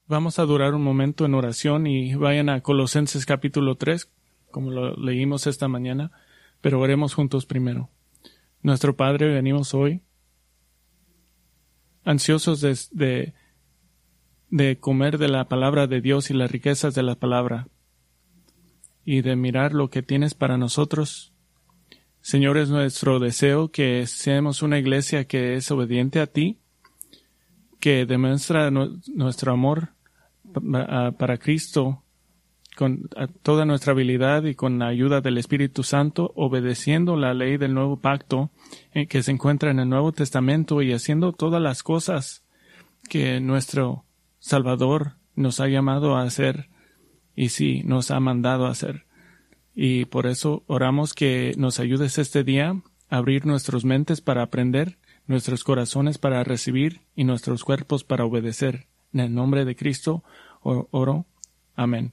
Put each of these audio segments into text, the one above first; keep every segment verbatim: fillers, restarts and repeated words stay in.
Vamos a durar un momento en oración y vayan a Colosenses capítulo tres, como lo leímos esta mañana, pero oremos juntos primero. Nuestro Padre, venimos hoy ansiosos de, de, de comer de la palabra de Dios y las riquezas de la palabra y de mirar lo que tienes para nosotros. Señor, es nuestro deseo que seamos una iglesia que es obediente a ti, que demuestra no, nuestro amor para Cristo con toda nuestra habilidad y con la ayuda del Espíritu Santo, obedeciendo la ley del nuevo pacto eh, que se encuentra en el Nuevo Testamento y haciendo todas las cosas que nuestro Salvador nos ha llamado a hacer y sí, nos ha mandado a hacer. Y por eso oramos que nos ayudes este día a abrir nuestras mentes para aprender, nuestros corazones para recibir y nuestros cuerpos para obedecer. En el nombre de Cristo oro. Amén.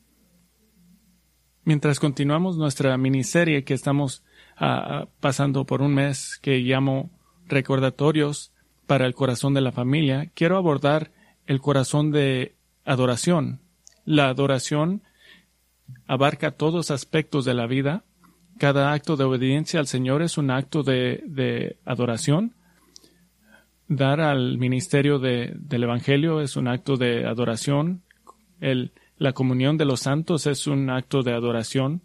Mientras continuamos nuestra miniserie que estamos uh, pasando por un mes que llamo Recordatorios para el corazón de la familia, quiero abordar el corazón de adoración. La adoración abarca todos aspectos de la vida. Cada acto de obediencia al Señor es un acto de, de adoración. Dar al ministerio de, del Evangelio es un acto de adoración. El, la comunión de los santos es un acto de adoración.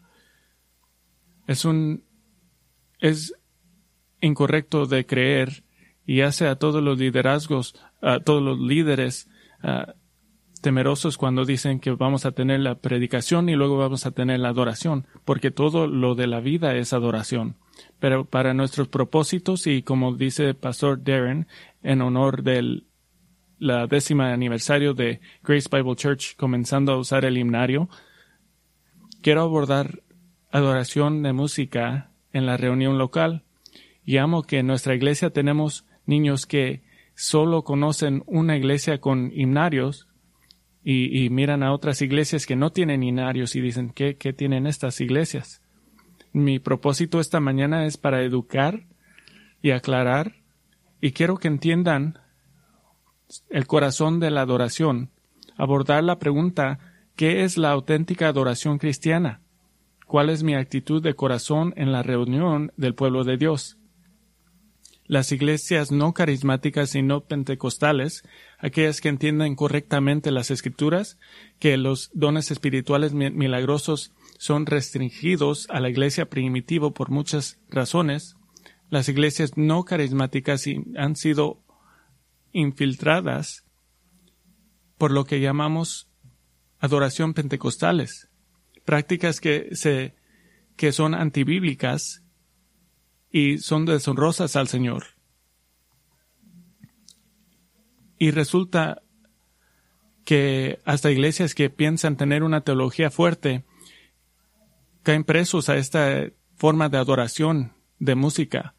Es un, es incorrecto de creer y hace a todos los liderazgos, a todos los líderes uh, temerosos cuando dicen que vamos a tener la predicación y luego vamos a tener la adoración, porque todo lo de la vida es adoración. Pero para nuestros propósitos y como dice Pastor Darren, en honor del la décima aniversario de Grace Bible Church comenzando a usar el himnario, quiero abordar adoración de música en la reunión local. Y amo que en nuestra iglesia tenemos niños que solo conocen una iglesia con himnarios y, y miran a otras iglesias que no tienen himnarios y dicen, ¿qué, qué tienen estas iglesias? Mi propósito esta mañana es para educar y aclarar, y quiero que entiendan el corazón de la adoración, abordar la pregunta, ¿qué es la auténtica adoración cristiana? ¿Cuál es mi actitud de corazón en la reunión del pueblo de Dios? Las iglesias no carismáticas y no pentecostales, aquellas que entienden correctamente las Escrituras, que los dones espirituales milagrosos son restringidos a la iglesia primitiva por muchas razones. Las iglesias no carismáticas han sido infiltradas por lo que llamamos adoración pentecostales, prácticas que se que son antibíblicas y son deshonrosas al Señor. Y resulta que hasta iglesias que piensan tener una teología fuerte caen presos a esta forma de adoración de música.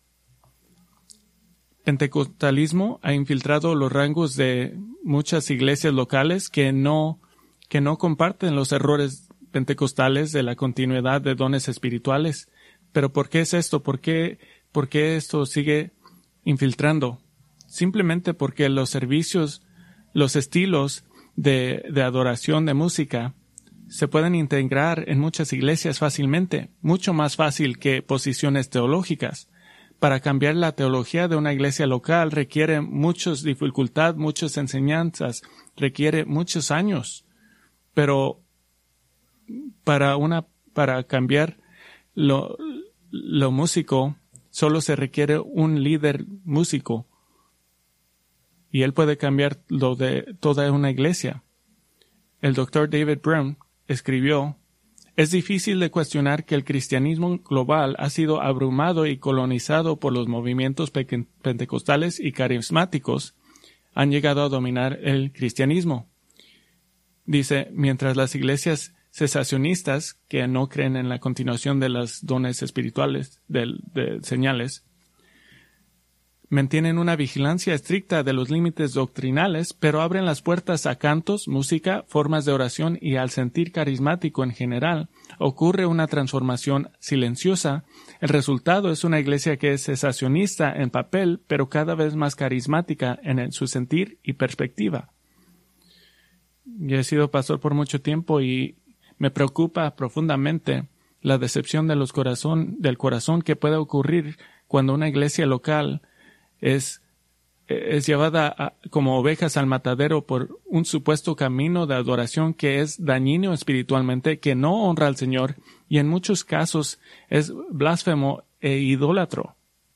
Pentecostalismo ha infiltrado los rangos de muchas iglesias locales que no, que no comparten los errores pentecostales de la continuidad de dones espirituales. Pero ¿por qué es esto? ¿Por qué, por qué esto sigue infiltrando? Simplemente porque los servicios, los estilos de, de adoración de música se pueden integrar en muchas iglesias fácilmente, mucho más fácil que posiciones teológicas. Para cambiar la teología de una iglesia local requiere muchas dificultades, muchas enseñanzas, requiere muchos años. Pero para una, para cambiar lo, lo músico, solo se requiere un líder músico. Y él puede cambiar lo de toda una iglesia. El doctor David Brown escribió, es difícil de cuestionar que el cristianismo global ha sido abrumado y colonizado por los movimientos pe- pentecostales y carismáticos. Han llegado a dominar el cristianismo. Dice, mientras las iglesias cesacionistas, que no creen en la continuación de los dones espirituales, de, de señales, mantienen una vigilancia estricta de los límites doctrinales, pero abren las puertas a cantos, música, formas de oración y al sentir carismático en general. Ocurre una transformación silenciosa. El resultado es una iglesia que es cesacionista en papel, pero cada vez más carismática en el, su sentir y perspectiva. Yo he sido pastor por mucho tiempo y me preocupa profundamente la decepción de los corazón, del corazón que puede ocurrir cuando una iglesia local es, es llevada a, como ovejas al matadero por un supuesto camino de adoración que es dañino espiritualmente, que no honra al Señor y en muchos casos es blasfemo e idólatro.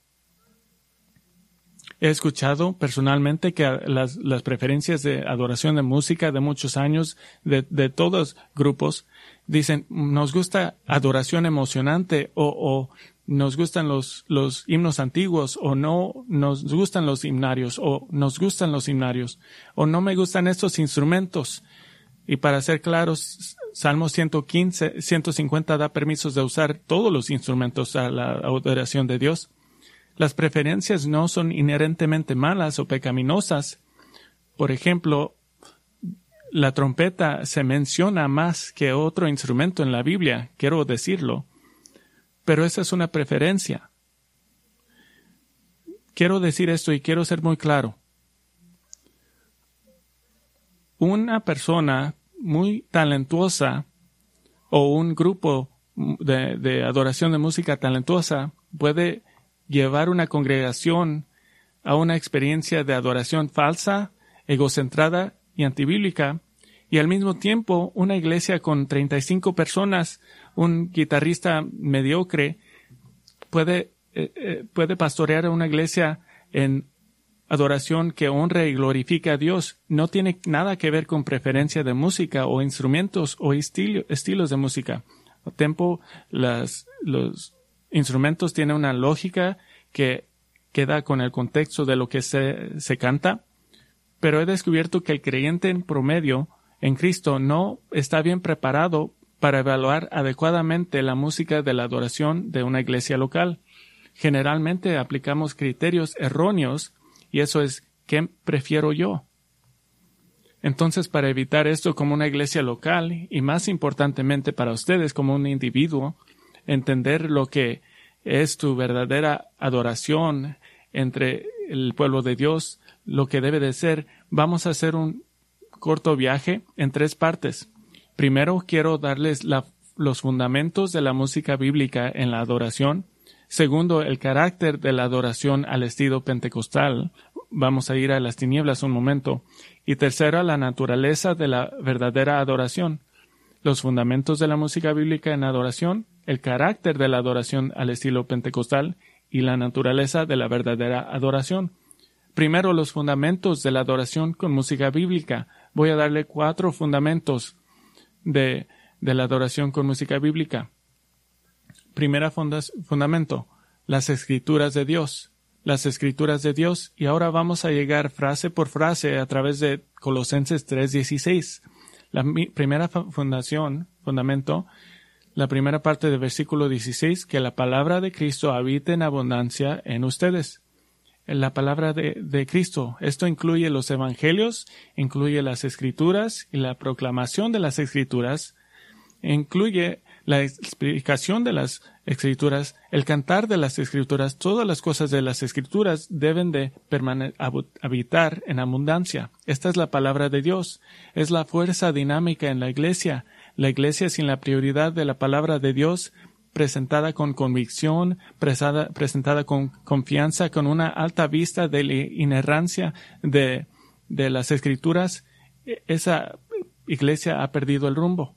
He escuchado personalmente que las, las preferencias de adoración de música de muchos años, de, de todos grupos, dicen, nos gusta adoración emocionante o, o nos gustan los, los himnos antiguos o no nos gustan los himnarios o nos gustan los himnarios o no me gustan estos instrumentos. Y para ser claros, Salmo ciento quince, ciento cincuenta da permisos de usar todos los instrumentos a la adoración de Dios. Las preferencias no son inherentemente malas o pecaminosas. Por ejemplo, la trompeta se menciona más que otro instrumento en la Biblia, quiero decirlo, pero esa es una preferencia. Quiero decir esto y quiero ser muy claro. Una persona muy talentuosa o un grupo de, de adoración de música talentuosa puede llevar una congregación a una experiencia de adoración falsa, egocentrada y antibíblica, y al mismo tiempo una iglesia con treinta y cinco personas, un guitarrista mediocre, puede, eh, eh, puede pastorear a una iglesia en adoración que honre y glorifique a Dios. No tiene nada que ver con preferencia de música o instrumentos o estilo, estilos de música. A tiempo, las, los instrumentos tienen una lógica que queda con el contexto de lo que se, se canta, pero he descubierto que el creyente en promedio en Cristo no está bien preparado para evaluar adecuadamente la música de la adoración de una iglesia local. Generalmente aplicamos criterios erróneos y eso es ¿qué prefiero yo? Entonces, para evitar esto como una iglesia local y más importantemente para ustedes como un individuo, entender lo que es tu verdadera adoración entre el pueblo de Dios, lo que debe de ser, vamos a hacer un corto viaje en tres partes. Primero, quiero darles la, los fundamentos de la música bíblica en la adoración. Segundo, el carácter de la adoración al estilo pentecostal. Vamos a ir a las tinieblas un momento. Y tercero, la naturaleza de la verdadera adoración. Los fundamentos de la música bíblica en adoración, el carácter de la adoración al estilo pentecostal y la naturaleza de la verdadera adoración. Primero, los fundamentos de la adoración con música bíblica. Voy a darle cuatro fundamentos de, de la adoración con música bíblica. Primera fundas, fundamento, las escrituras de Dios. Las escrituras de Dios. Y ahora vamos a llegar frase por frase a través de Colosenses tres dieciséis. La mi, primera fundación, fundamento, la primera parte del versículo dieciséis, que la palabra de Cristo habite en abundancia en ustedes. La palabra de, de Cristo. Esto incluye los evangelios, incluye las escrituras y la proclamación de las escrituras, incluye la explicación de las escrituras, el cantar de las escrituras, todas las cosas de las escrituras deben de permane- habitar en abundancia. Esta es la palabra de Dios. Es la fuerza dinámica en la iglesia. La iglesia sin la prioridad de la palabra de Dios, presentada con convicción, presada, presentada con confianza, con una alta vista de la inerrancia de, de las escrituras, esa iglesia ha perdido el rumbo.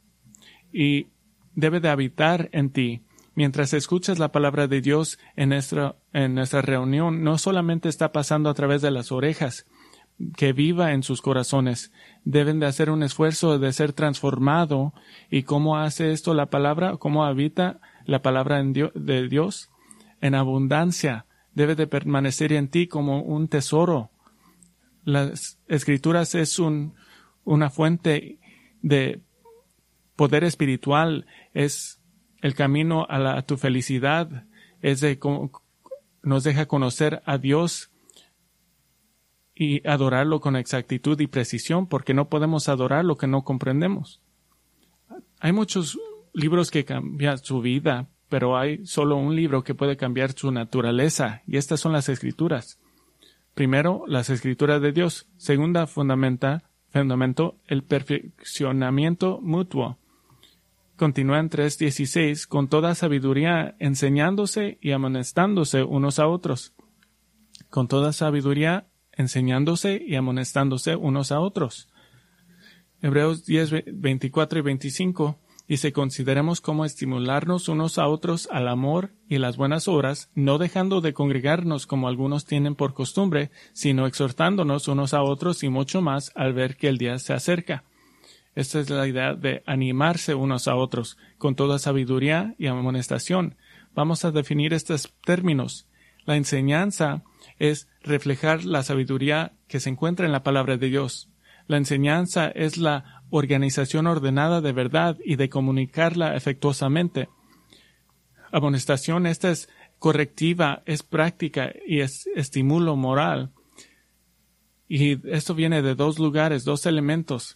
Y debe de habitar en ti. Mientras escuchas la palabra de Dios en nuestra, en nuestra reunión, no solamente está pasando a través de las orejas, que viva en sus corazones. Deben de hacer un esfuerzo de ser transformado. ¿Y cómo hace esto la palabra? ¿Cómo habita la palabra en Dios, de Dios? En abundancia. Debe de permanecer en ti como un tesoro. Las escrituras es un, una fuente de poder espiritual, es el camino a, la, a tu felicidad, es de nos deja conocer a Dios y adorarlo con exactitud y precisión, porque no podemos adorar lo que no comprendemos. Hay muchos libros que cambian su vida, pero hay solo un libro que puede cambiar su naturaleza, y estas son las Escrituras. Primero, las Escrituras de Dios. Segunda fundamenta, fundamento, el perfeccionamiento mutuo. Continúa en tres dieciséis, con toda sabiduría, enseñándose y amonestándose unos a otros. Con toda sabiduría, enseñándose y amonestándose unos a otros. Hebreos diez, veinticuatro y veinticinco dice, consideremos cómo estimularnos unos a otros al amor y las buenas obras, no dejando de congregarnos como algunos tienen por costumbre, sino exhortándonos unos a otros y mucho más al ver que el día se acerca. Esta es la idea de animarse unos a otros, con toda sabiduría y amonestación. Vamos a definir estos términos. La enseñanza es reflejar la sabiduría que se encuentra en la palabra de Dios. La enseñanza es la organización ordenada de verdad y de comunicarla efectuosamente. Amonestación, esta es correctiva, es práctica y es estímulo moral. Y esto viene de dos lugares, dos elementos.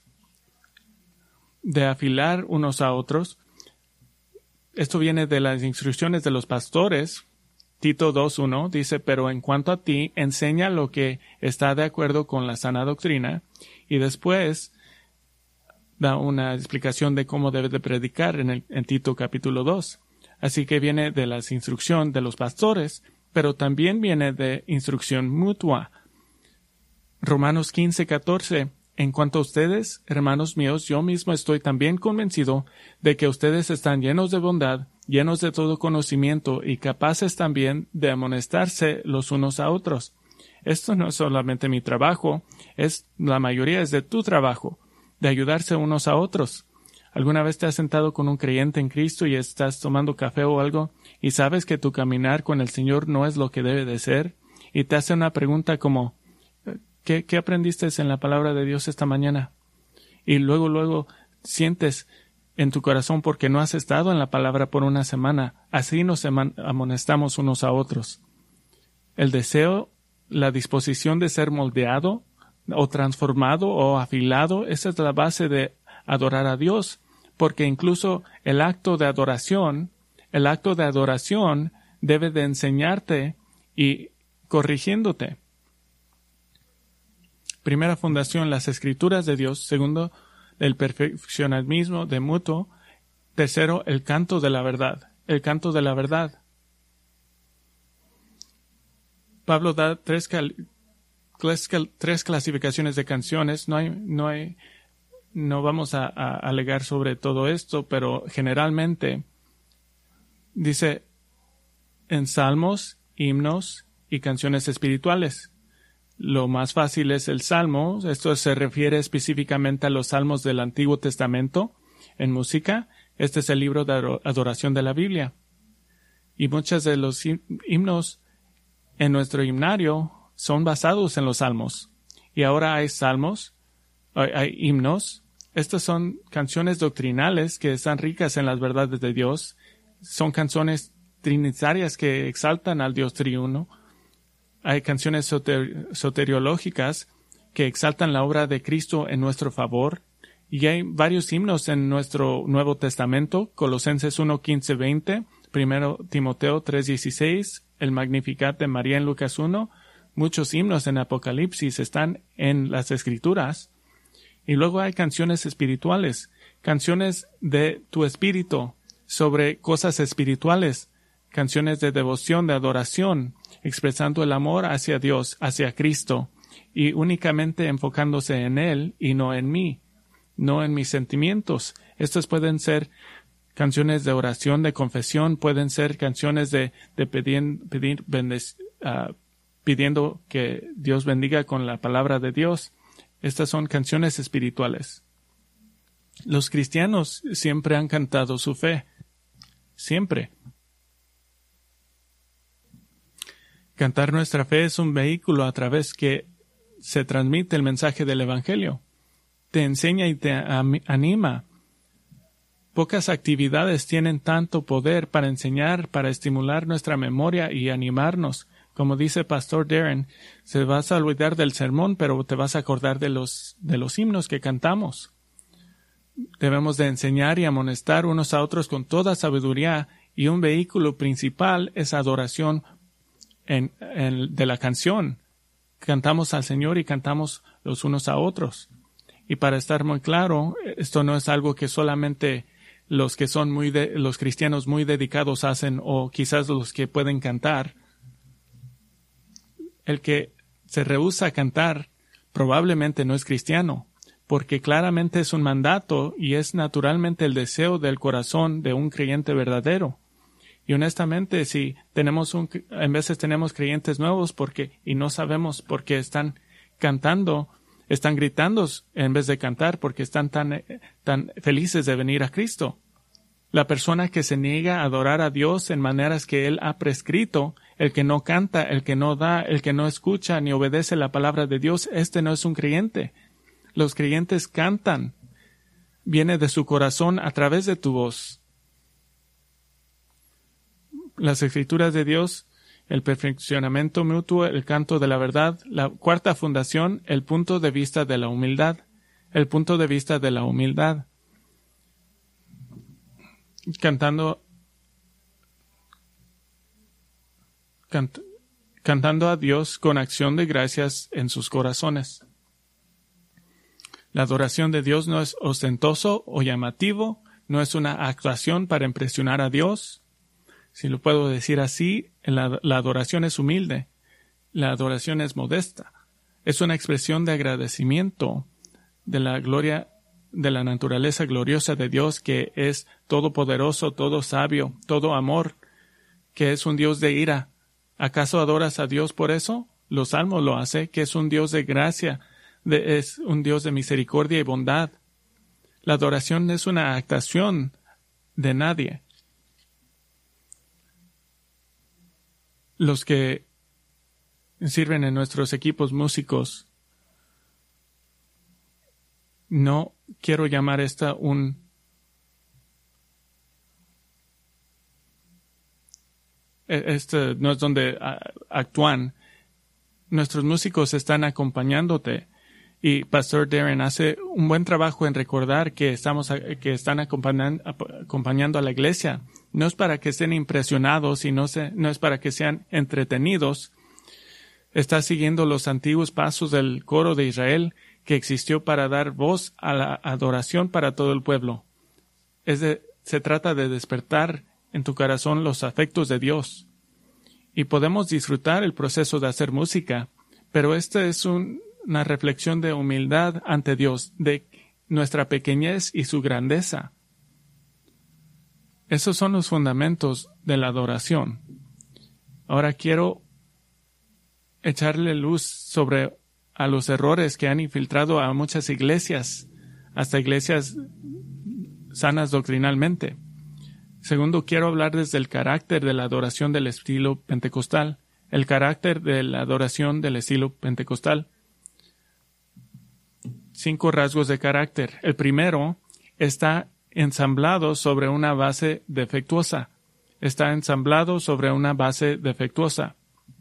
De afilar unos a otros. Esto viene de las instrucciones de los pastores. Tito dos uno dice, pero en cuanto a ti, enseña lo que está de acuerdo con la sana doctrina. Y después da una explicación de cómo debe de predicar en, el, en Tito capítulo dos. Así que viene de la instrucción de los pastores, pero también viene de instrucción mutua. Romanos quince catorce. En cuanto a ustedes, hermanos míos, yo mismo estoy también convencido de que ustedes están llenos de bondad, llenos de todo conocimiento y capaces también de amonestarse los unos a otros. Esto no es solamente mi trabajo, es la mayoría es de tu trabajo, de ayudarse unos a otros. ¿Alguna vez te has sentado con un creyente en Cristo y estás tomando café o algo y sabes que tu caminar con el Señor no es lo que debe de ser? Y te hace una pregunta como, ¿Qué, ¿Qué aprendiste en la palabra de Dios esta mañana? Y luego, luego sientes en tu corazón porque no has estado en la palabra por una semana. Así nos amonestamos unos a otros. El deseo, la disposición de ser moldeado o transformado o afilado, esa es la base de adorar a Dios. Porque incluso el acto de adoración, el acto de adoración debe de enseñarte y corrigiéndote. Primera fundación, las escrituras de Dios. Segundo, el perfeccionamismo de mutuo. Tercero, el canto de la verdad. El canto de la verdad. Pablo da tres, cal, tres clasificaciones de canciones. No hay, no hay, no vamos a, a alegar sobre todo esto, pero generalmente dice en salmos, himnos y canciones espirituales. Lo más fácil es el Salmo. Esto se refiere específicamente a los salmos del Antiguo Testamento en música. Este es el libro de adoración de la Biblia. Y muchos de los himnos en nuestro himnario son basados en los salmos. Y ahora hay salmos, hay, hay himnos. Estas son canciones doctrinales que están ricas en las verdades de Dios. Son canciones trinitarias que exaltan al Dios triuno. Hay canciones soter- soteriológicas que exaltan la obra de Cristo en nuestro favor. Y hay varios himnos en nuestro Nuevo Testamento, Colosenses uno, quince, veinte, primero Timoteo tres, dieciséis, el Magnificat de María en Lucas uno. Muchos himnos en Apocalipsis están en las Escrituras. Y luego hay canciones espirituales, canciones de tu espíritu sobre cosas espirituales, canciones de devoción, de adoración, expresando el amor hacia Dios, hacia Cristo, y únicamente enfocándose en Él y no en mí, no en mis sentimientos. Estas pueden ser canciones de oración, de confesión, pueden ser canciones de, de pedir, pedir bendec, uh, pidiendo que Dios bendiga con la palabra de Dios. Estas son canciones espirituales. Los cristianos siempre han cantado su fe. Siempre. Cantar nuestra fe es un vehículo a través que se transmite el mensaje del Evangelio. Te enseña y te anima. Pocas actividades tienen tanto poder para enseñar, para estimular nuestra memoria y animarnos. Como dice Pastor Darren, se vas a olvidar del sermón, pero te vas a acordar de los, de los himnos que cantamos. Debemos de enseñar y amonestar unos a otros con toda sabiduría, y un vehículo principal es adoración en, en, de la canción. Cantamos al Señor y cantamos los unos a otros. Y para estar muy claro, esto no es algo que solamente los que son muy de, los cristianos muy dedicados hacen, o quizás los que pueden cantar. El que se rehúsa a cantar probablemente no es cristiano, porque claramente es un mandato y es naturalmente el deseo del corazón de un creyente verdadero. Y honestamente, si tenemos un, en veces tenemos creyentes nuevos porque, y no sabemos por qué están cantando, están gritando en vez de cantar porque están tan, tan felices de venir a Cristo. La persona que se niega a adorar a Dios en maneras que Él ha prescrito, el que no canta, el que no da, el que no escucha ni obedece la palabra de Dios, este no es un creyente. Los creyentes cantan. Viene de su corazón a través de tu voz. Las escrituras de Dios, el perfeccionamiento mutuo, el canto de la verdad, la cuarta fundación, el punto de vista de la humildad, el punto de vista de la humildad. Cantando, cant, cantando a Dios con acción de gracias en sus corazones. La adoración de Dios no es ostentoso o llamativo, no es una actuación para impresionar a Dios. Si lo puedo decir así, la, la adoración es humilde, la adoración es modesta, es una expresión de agradecimiento de la gloria, de la naturaleza gloriosa de Dios, que es todopoderoso, todo sabio, todo amor, que es un Dios de ira. ¿Acaso adoras a Dios por eso? Los Salmos lo hace, que es un Dios de gracia, de, es un Dios de misericordia y bondad. La adoración es una actuación de nadie. Los que sirven en nuestros equipos músicos, no quiero llamar esta un este no es donde actúan. Nuestros músicos están acompañándote, y Pastor Darren hace un buen trabajo en recordar que estamos que están acompañando, acompañando a la iglesia. No es para que estén impresionados y no, se, no es para que sean entretenidos. Está siguiendo los antiguos pasos del coro de Israel, que existió para dar voz a la adoración para todo el pueblo. Es de, se trata de despertar en tu corazón los afectos de Dios. Y podemos disfrutar el proceso de hacer música, pero esta es un, una reflexión de humildad ante Dios, de nuestra pequeñez y su grandeza. Esos son los fundamentos de la adoración. Ahora quiero echarle luz sobre a los errores que han infiltrado a muchas iglesias, hasta iglesias sanas doctrinalmente. Segundo, quiero hablar desde el carácter de la adoración del estilo pentecostal, el carácter de la adoración del estilo pentecostal. Cinco rasgos de carácter. El primero está ensamblado sobre una base defectuosa. Está ensamblado sobre una base defectuosa.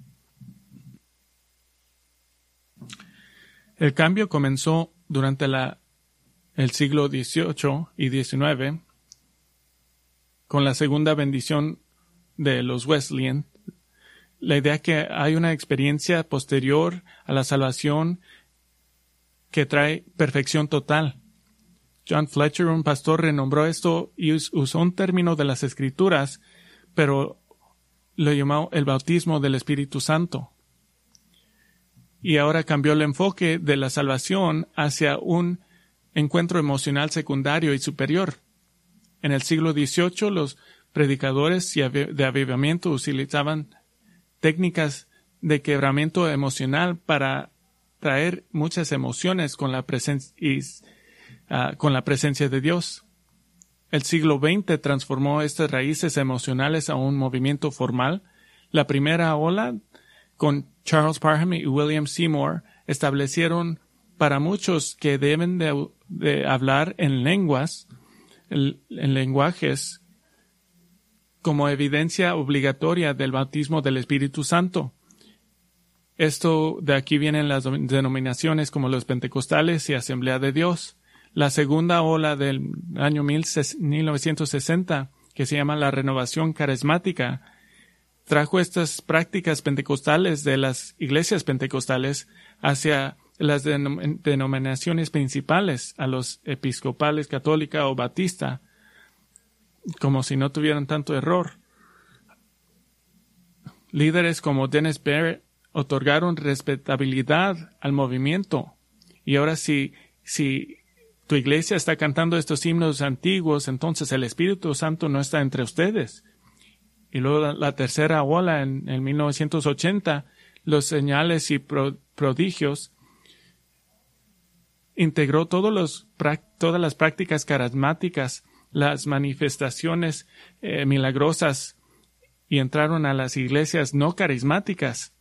El cambio comenzó durante la, el siglo dieciocho y diecinueve con la segunda bendición de los Wesleyan. La idea que hay una experiencia posterior a la salvación que trae perfección total. John Fletcher, un pastor, renombró esto y usó un término de las Escrituras, pero lo llamó el bautismo del Espíritu Santo. Y ahora cambió el enfoque de la salvación hacia un encuentro emocional secundario y superior. En el siglo dieciocho, los predicadores de avivamiento utilizaban técnicas de quebramiento emocional para traer muchas emociones con la presencia y uh, con la presencia de Dios. El siglo veinte transformó estas raíces emocionales a un movimiento formal. La primera ola, con Charles Parham y William Seymour, establecieron para muchos que deben de, de hablar en lenguas, en, en lenguajes, como evidencia obligatoria del bautismo del Espíritu Santo. Esto de aquí vienen las denominaciones como los pentecostales y Asamblea de Dios. La segunda ola del año mil novecientos sesenta, que se llama la renovación carismática, trajo estas prácticas pentecostales de las iglesias pentecostales hacia las denom- denominaciones principales, a los episcopales, católica o batista, como si no tuvieran tanto error. Líderes como Dennis Barrett otorgaron respetabilidad al movimiento. Y ahora si, si tu iglesia está cantando estos himnos antiguos, entonces el Espíritu Santo no está entre ustedes. Y luego la, la tercera ola en, en mil novecientos ochenta, los señales y pro, prodigios, integró todos los, todas las prácticas carismáticas, las manifestaciones eh, milagrosas, y entraron a las iglesias no carismáticas.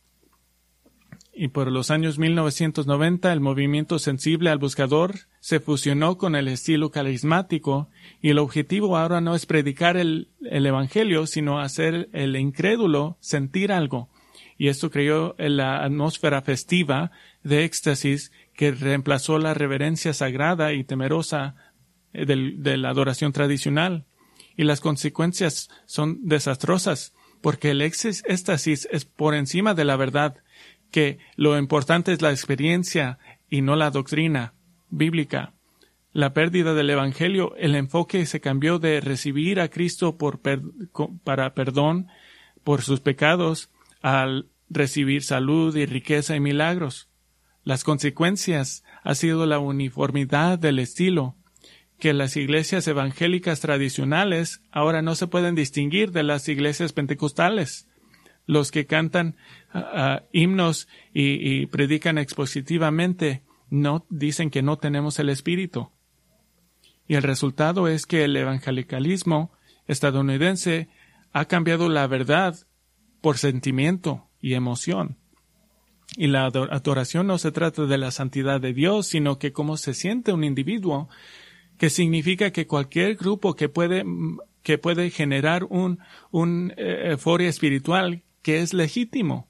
Y por los años mil novecientos noventa, el movimiento sensible al buscador se fusionó con el estilo carismático, y el objetivo ahora no es predicar el, el evangelio, sino hacer el incrédulo sentir algo. Y esto creó la atmósfera festiva de éxtasis que reemplazó la reverencia sagrada y temerosa de, de la adoración tradicional. Y las consecuencias son desastrosas, porque el éxtasis es por encima de la verdad, que lo importante es la experiencia y no la doctrina bíblica. La pérdida del evangelio, el enfoque se cambió de recibir a Cristo por per, para perdón por sus pecados al recibir salud y riqueza y milagros. Las consecuencias ha sido la uniformidad del estilo, que las iglesias evangélicas tradicionales ahora no se pueden distinguir de las iglesias pentecostales. Los que cantan uh, uh, himnos y, y predican expositivamente no dicen que no tenemos el Espíritu. Y el resultado es que el evangelicalismo estadounidense ha cambiado la verdad por sentimiento y emoción. Y la adoración no se trata de la santidad de Dios, sino que cómo se siente un individuo, que significa que cualquier grupo que puede, que puede generar un, un eh, euforia espiritual que es legítimo.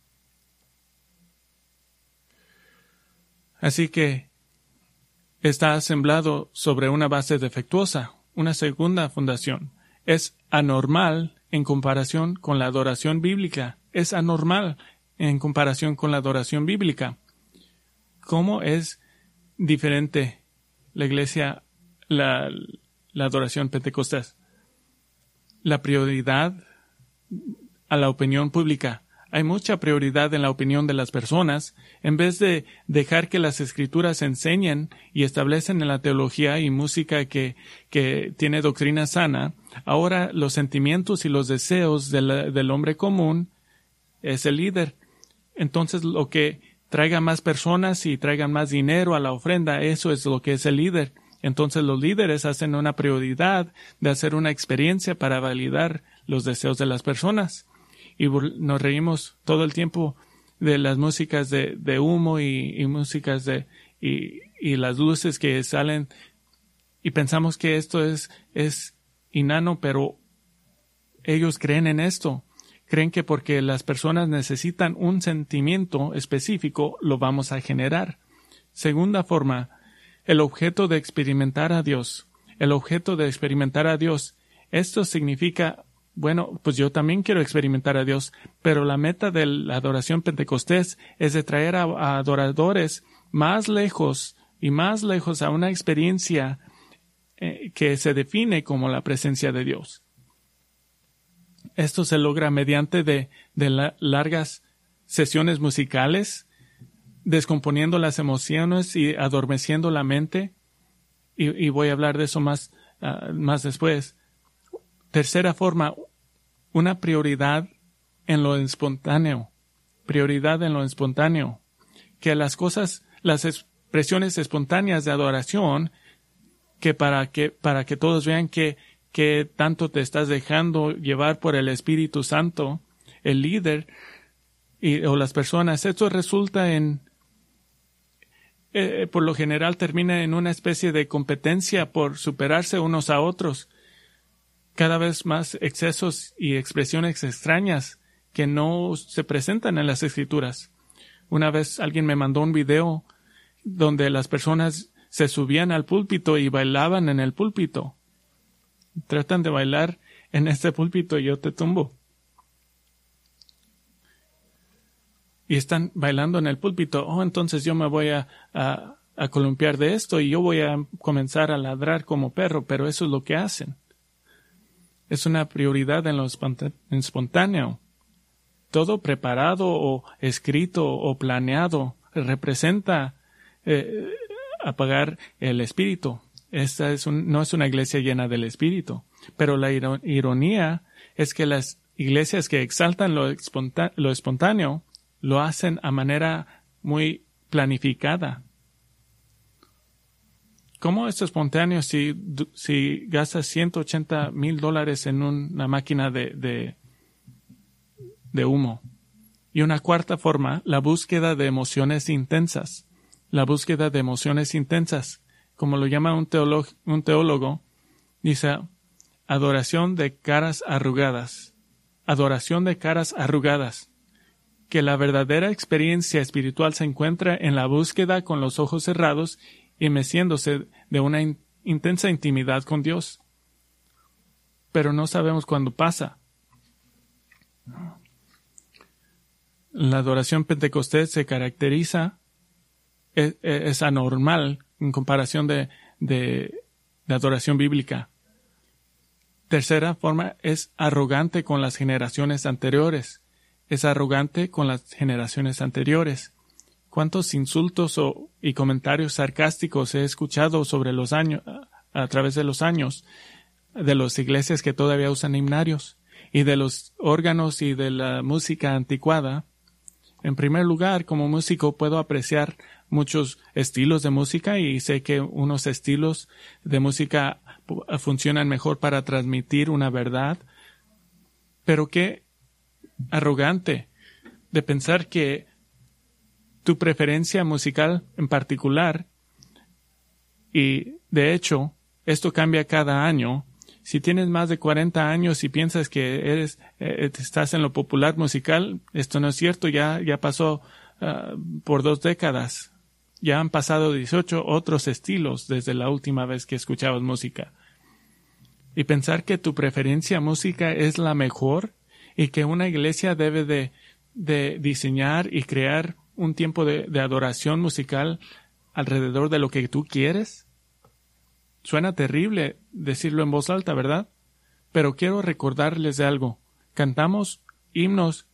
Así que está asemblado sobre una base defectuosa. Una segunda fundación es anormal en comparación con la adoración bíblica. Es anormal en comparación con la adoración bíblica. ¿Cómo es diferente la iglesia, la, la adoración pentecostés? La prioridad a la opinión pública. Hay mucha prioridad en la opinión de las personas, en vez de dejar que las escrituras enseñen y establecen en la teología y música que, que tiene doctrina sana. Ahora los sentimientos y los deseos de la, del hombre común es el líder. Entonces lo que traiga más personas y traigan más dinero a la ofrenda, eso es lo que es el líder. Entonces los líderes hacen una prioridad de hacer una experiencia para validar los deseos de las personas. Y nos reímos todo el tiempo de las músicas de, de humo y, y músicas de y, y las luces que salen, y pensamos que esto es, es inano, pero ellos creen en esto. Creen que porque las personas necesitan un sentimiento específico, lo vamos a generar. Segunda forma, el objeto de experimentar a Dios. El objeto de experimentar a Dios. Esto significa, bueno, pues yo también quiero experimentar a Dios, pero la meta de la adoración pentecostés es de traer a, a adoradores más lejos y más lejos a una experiencia eh, que se define como la presencia de Dios. Esto se logra mediante de, de la, largas sesiones musicales, descomponiendo las emociones y adormeciendo la mente, y, y voy a hablar de eso más, uh, más después. Tercera forma, una prioridad en lo espontáneo. Prioridad en lo espontáneo. Que las cosas, las expresiones espontáneas de adoración, que para que, para que todos vean que, que tanto te estás dejando llevar por el Espíritu Santo, el líder y, o las personas, esto resulta en, eh, por lo general termina en una especie de competencia por superarse unos a otros. Cada vez más excesos y expresiones extrañas que no se presentan en las Escrituras. Una vez alguien me mandó un video donde las personas se subían al púlpito y bailaban en el púlpito. Tratan de bailar en este púlpito y yo te tumbo. y están bailando en el púlpito. Oh, entonces yo me voy a, a, a columpiar de esto y yo voy a comenzar a ladrar como perro, pero eso es lo que hacen. Es una prioridad en lo espontáneo. Todo preparado o escrito o planeado representa eh, apagar el espíritu. Esta es un, no es una iglesia llena del espíritu. Pero la ironía es que las iglesias que exaltan lo, espontá- lo espontáneo lo hacen a manera muy planificada. ¿Cómo es espontáneo si, si gastas ciento ochenta mil dólares en una máquina de, de, de humo? Y una cuarta forma, la búsqueda de emociones intensas. La búsqueda de emociones intensas, como lo llama un teólogo, un teólogo, dice adoración de caras arrugadas. Adoración de caras arrugadas. Que la verdadera experiencia espiritual se encuentra en la búsqueda con los ojos cerrados y meciéndose de una in- intensa intimidad con Dios. Pero no sabemos cuándo pasa. La adoración pentecostés se caracteriza, es, es anormal en comparación de, de, de adoración bíblica. Tercera forma, es arrogante con las generaciones anteriores. Es arrogante con las generaciones anteriores. ¿Cuántos insultos o, y comentarios sarcásticos he escuchado sobre los años, a, a través de los años, de las iglesias que todavía usan himnarios y de los órganos y de la música anticuada? En primer lugar, como músico puedo apreciar muchos estilos de música y sé que unos estilos de música funcionan mejor para transmitir una verdad, pero qué arrogante de pensar que tu preferencia musical en particular, y de hecho esto cambia cada año. Si tienes más de cuarenta años y piensas que eres eh, estás en lo popular musical, esto no es cierto. Ya ya pasó uh, por dos décadas. Ya han pasado dieciocho otros estilos desde la última vez que escuchabas música. Y pensar que tu preferencia música es la mejor y que una iglesia debe de, de diseñar y crear un tiempo de, de adoración musical alrededor de lo que tú quieres. Suena terrible decirlo en voz alta, ¿verdad? Pero quiero recordarles de algo. Cantamos himnos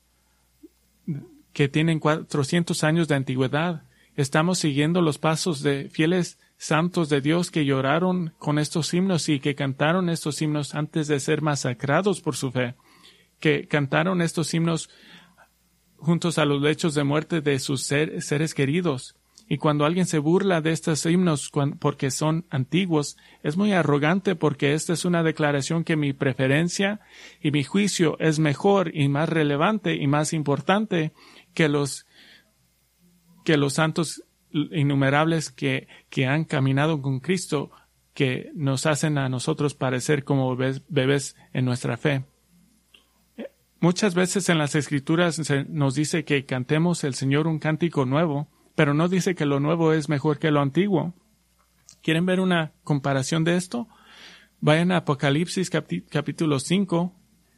que tienen cuatrocientos años de antigüedad. Estamos siguiendo los pasos de fieles santos de Dios que lloraron con estos himnos y que cantaron estos himnos antes de ser masacrados por su fe, que cantaron estos himnos juntos a los lechos de muerte de sus ser, seres queridos. Y cuando alguien se burla de estos himnos cuando, porque son antiguos, es muy arrogante, porque esta es una declaración que mi preferencia y mi juicio es mejor y más relevante y más importante que los que los santos innumerables que, que han caminado con Cristo, que nos hacen a nosotros parecer como bebés, bebés en nuestra fe. Muchas veces en las Escrituras se nos dice que cantemos el Señor un cántico nuevo, pero no dice que lo nuevo es mejor que lo antiguo. ¿Quieren ver una comparación de esto? Vayan a Apocalipsis capi- capítulo cinco.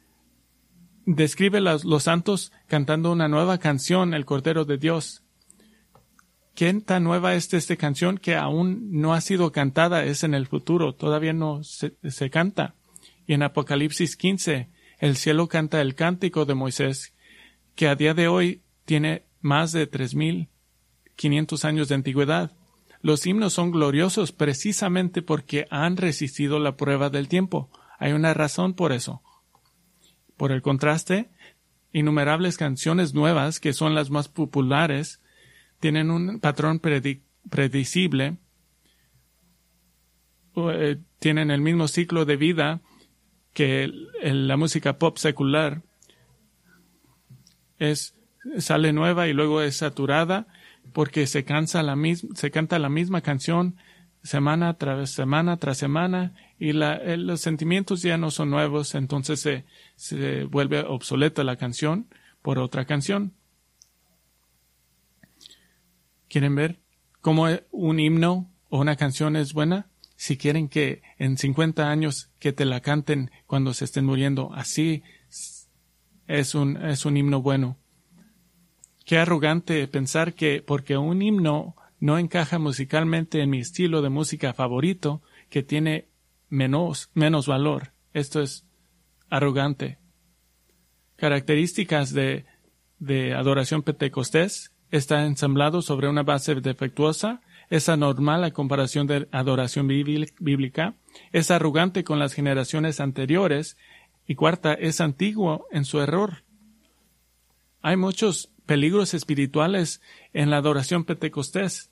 Describe los, los santos cantando una nueva canción, el Cordero de Dios. ¿Qué tan nueva es esta canción que aún no ha sido cantada? Es en el futuro, todavía no se, se canta. Y en Apocalipsis quince, el cielo canta el cántico de Moisés, que a día de hoy tiene más de tres mil quinientos años de antigüedad. Los himnos son gloriosos precisamente porque han resistido la prueba del tiempo. Hay una razón por eso. Por el contraste, innumerables canciones nuevas, que son las más populares, tienen un patrón predi- predecible, eh, tienen el mismo ciclo de vida que el, el, la música pop secular. Es, sale nueva y luego es saturada porque se, cansa la mis- se canta la misma canción semana tras semana tras semana y la, el, los sentimientos ya no son nuevos, entonces se, se vuelve obsoleta la canción por otra canción. ¿Quieren ver cómo un himno o una canción es buena? Si quieren que en cincuenta años que te la canten cuando se estén muriendo, así es un, es un himno bueno. Qué arrogante pensar que porque un himno no encaja musicalmente en mi estilo de música favorito, que tiene menos, menos valor. Esto es arrogante. Características de, de adoración pentecostés. Está ensamblado sobre una base defectuosa. Es anormal a comparación de adoración bíblica. Es arrogante con las generaciones anteriores. Y cuarta, es antiguo en su error. Hay muchos peligros espirituales en la adoración pentecostés.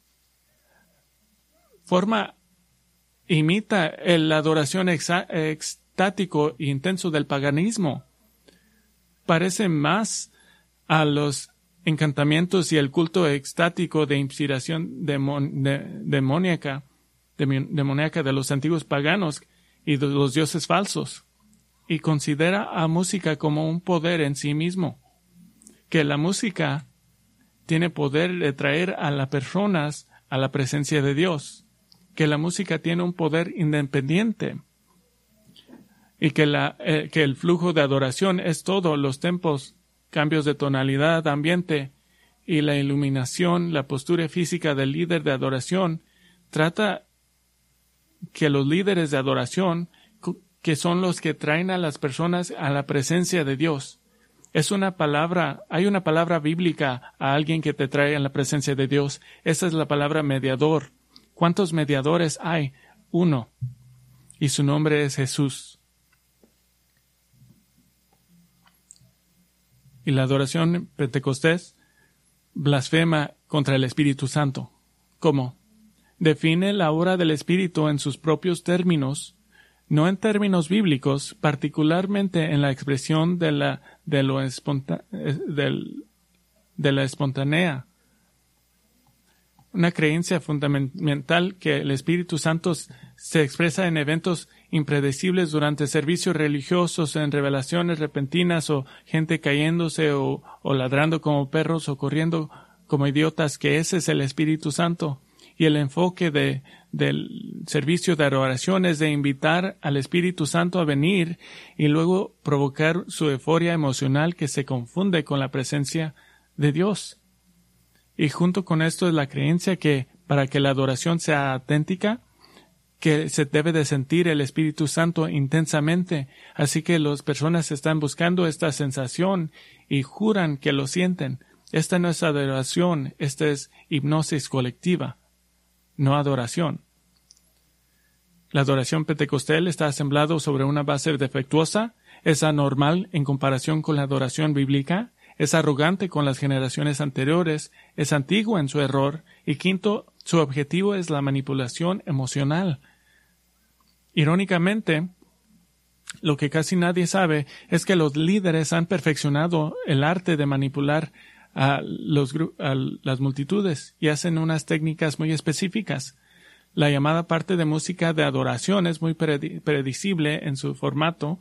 Forma, imita la adoración exa, extático e intenso del paganismo. Parece más a los encantamientos y el culto extático de inspiración demon, de, demoníaca, de, demoníaca de los antiguos paganos y de los dioses falsos. Y considera a música como un poder en sí mismo. Que la música tiene poder de traer a las personas a la presencia de Dios, que la música tiene un poder independiente y que, la, eh, que el flujo de adoración es todo, los tempos, cambios de tonalidad, ambiente y la iluminación, la postura física del líder de adoración, trata que los líderes de adoración, que son los que traen a las personas a la presencia de Dios. Es una palabra, hay una palabra bíblica a alguien que te trae en la presencia de Dios. Esa es la palabra mediador. ¿Cuántos mediadores hay? Uno. Y su nombre es Jesús. Y la adoración pentecostés blasfema contra el Espíritu Santo. ¿Cómo? Define la obra del Espíritu en sus propios términos, no en términos bíblicos, particularmente en la expresión de la, de lo esponta, del, de la espontánea. Una creencia fundamental que el Espíritu Santo se expresa en eventos impredecibles durante servicios religiosos, en revelaciones repentinas o gente cayéndose o, o ladrando como perros o corriendo como idiotas, que ese es el Espíritu Santo. Y el enfoque de, del servicio de adoración es de invitar al Espíritu Santo a venir y luego provocar su euforia emocional que se confunde con la presencia de Dios. Y junto con esto es la creencia que para que la adoración sea auténtica, que se debe de sentir el Espíritu Santo intensamente. Así que las personas están buscando esta sensación y juran que lo sienten. Esta no es adoración, esta es hipnosis colectiva. No adoración. La adoración pentecostal está asemblado sobre una base defectuosa, es anormal en comparación con la adoración bíblica, es arrogante con las generaciones anteriores, es antiguo en su error, y quinto, su objetivo es la manipulación emocional. Irónicamente, lo que casi nadie sabe es que los líderes han perfeccionado el arte de manipular a, los, a las multitudes y hacen unas técnicas muy específicas. La llamada parte de música de adoración es muy predecible en su formato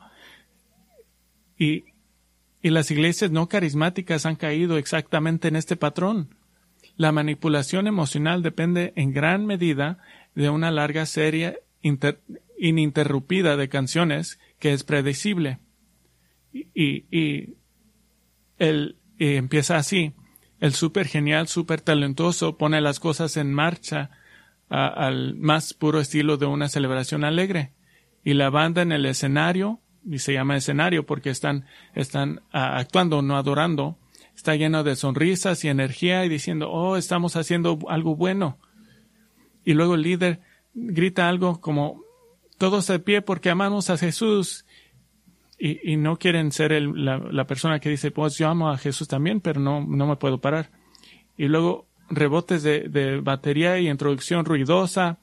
y, y las iglesias no carismáticas han caído exactamente en este patrón. La manipulación emocional depende en gran medida de una larga serie inter, ininterrumpida de canciones que es predecible. Y, y, y el Y empieza así. El súper genial, súper talentoso pone las cosas en marcha a, al más puro estilo de una celebración alegre. Y la banda en el escenario, y se llama escenario porque están, están a, actuando, no adorando, está lleno de sonrisas y energía y diciendo, oh, estamos haciendo algo bueno. Y luego el líder grita algo como, todos de pie porque amamos a Jesús. Y, y no quieren ser el, la, la persona que dice, pues yo amo a Jesús también, pero no, no me puedo parar. Y luego rebotes de, de batería y introducción ruidosa.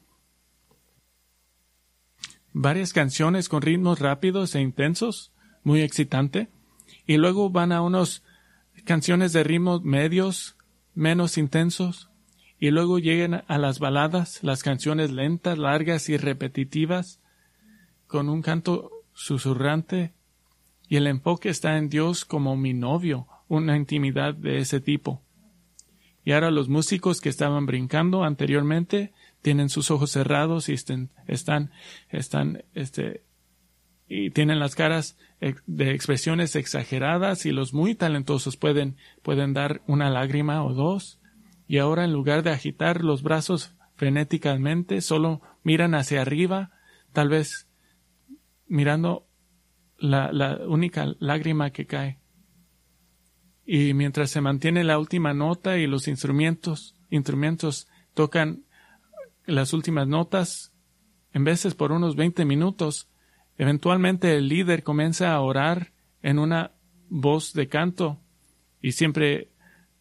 Varias canciones con ritmos rápidos e intensos, muy excitante. Y luego van a unos canciones de ritmos medios, menos intensos. Y luego llegan a las baladas, las canciones lentas, largas y repetitivas, con un canto susurrante. Y el enfoque está en Dios como mi novio, una intimidad de ese tipo. Y ahora los músicos que estaban brincando anteriormente tienen sus ojos cerrados y estén, están, están, este, y tienen las caras de expresiones exageradas, y los muy talentosos pueden, pueden dar una lágrima o dos, y ahora en lugar de agitar los brazos frenéticamente, solo miran hacia arriba, tal vez mirando la, la única lágrima que cae. Y mientras se mantiene la última nota y los instrumentos, instrumentos tocan las últimas notas, en veces por unos veinte minutos, eventualmente el líder comienza a orar en una voz de canto y siempre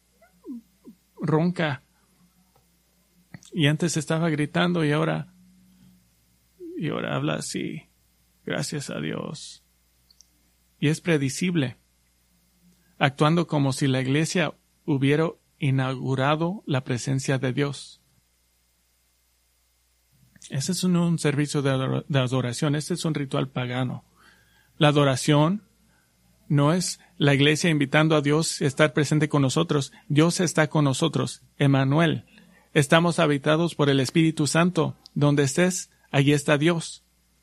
ronca. Y antes estaba gritando y ahora, y ahora habla así, gracias a Dios. Y es predecible, actuando como si la iglesia hubiera inaugurado la presencia de Dios. Ese es un, un servicio de, ador- de adoración, este es un ritual pagano. La adoración no es la iglesia invitando a Dios a estar presente con nosotros. Dios está con nosotros, Emmanuel. Estamos habitados por el Espíritu Santo. Donde estés, allí está Dios.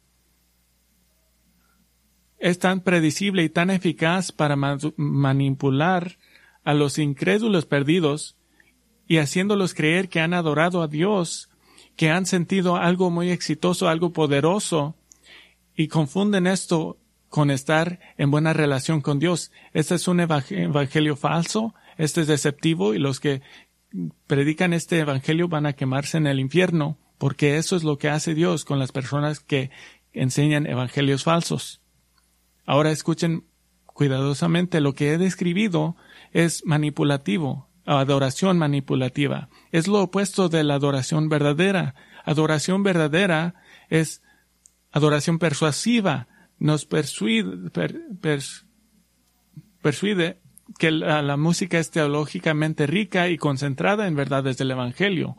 Es tan predecible y tan eficaz para ma- manipular a los incrédulos perdidos y haciéndolos creer que han adorado a Dios, que han sentido algo muy exitoso, algo poderoso, y confunden esto con estar en buena relación con Dios. Este es un evangelio falso, este es deceptivo, y los que predican este evangelio van a quemarse en el infierno, porque eso es lo que hace Dios con las personas que enseñan evangelios falsos. Ahora escuchen cuidadosamente, lo que he describido es manipulativo, adoración manipulativa. Es lo opuesto de la adoración verdadera. Adoración verdadera es adoración persuasiva. Nos persuade, per, pers, persuade que la, la música es teológicamente rica y concentrada en verdades del Evangelio.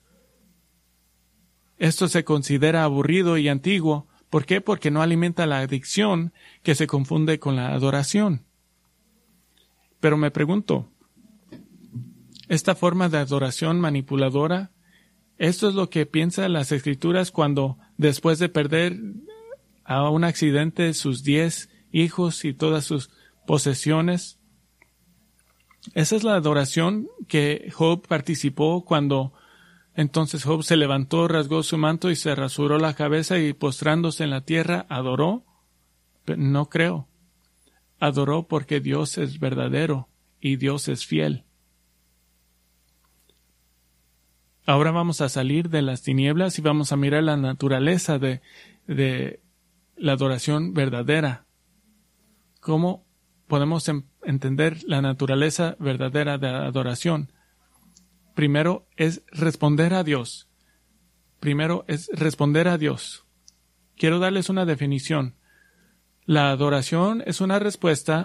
Esto se considera aburrido y antiguo. ¿Por qué? Porque no alimenta la adicción que se confunde con la adoración. Pero me pregunto, esta forma de adoración manipuladora, esto es lo que piensan las Escrituras cuando, después de perder a un accidente sus diez hijos y todas sus posesiones, esa es la adoración que Job participó cuando entonces Job se levantó, rasgó su manto y se rasuró la cabeza y postrándose en la tierra adoró. Pero no creo. Adoró porque Dios es verdadero y Dios es fiel. Ahora vamos a salir de las tinieblas y vamos a mirar la naturaleza de, de la adoración verdadera. ¿Cómo podemos em- entender la naturaleza verdadera de la adoración? Primero es responder a Dios. Primero es responder a Dios. Quiero darles una definición. La adoración es una respuesta,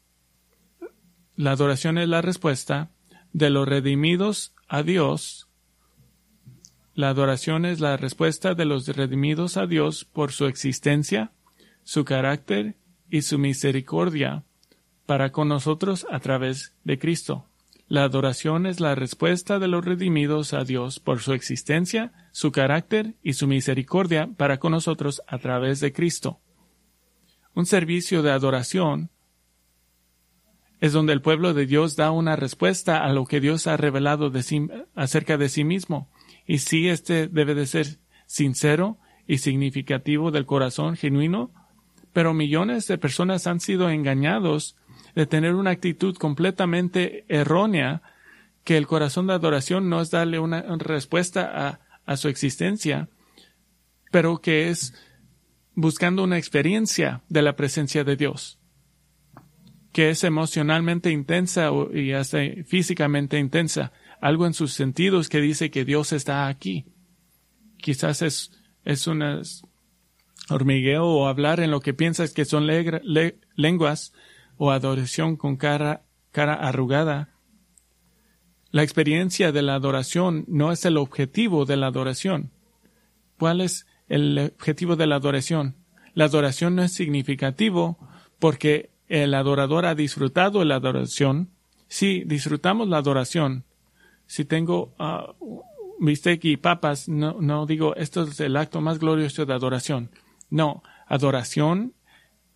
la adoración es la respuesta de los redimidos a Dios. La adoración es la respuesta de los redimidos a Dios por su existencia, su carácter y su misericordia para con nosotros a través de Cristo. La adoración es la respuesta de los redimidos a Dios por su existencia, su carácter y su misericordia para con nosotros a través de Cristo. Un servicio de adoración es donde el pueblo de Dios da una respuesta a lo que Dios ha revelado de sí, acerca de sí mismo. Y sí, este debe de ser sincero y significativo del corazón genuino, pero millones de personas han sido engañados de tener una actitud completamente errónea, que el corazón de adoración no es darle una respuesta a, a su existencia, pero que es buscando una experiencia de la presencia de Dios, que es emocionalmente intensa y hasta físicamente intensa, algo en sus sentidos que dice que Dios está aquí. Quizás es, es un hormigueo o hablar en lo que piensas que son le, le, lenguas, o adoración con cara, cara arrugada. La experiencia de la adoración no es el objetivo de la adoración. ¿Cuál es el objetivo de la adoración? La adoración no es significativo porque el adorador ha disfrutado la adoración. Sí, disfrutamos la adoración. Si tengo uh, bistec y papas, no, no digo esto es el acto más glorioso de adoración. No, adoración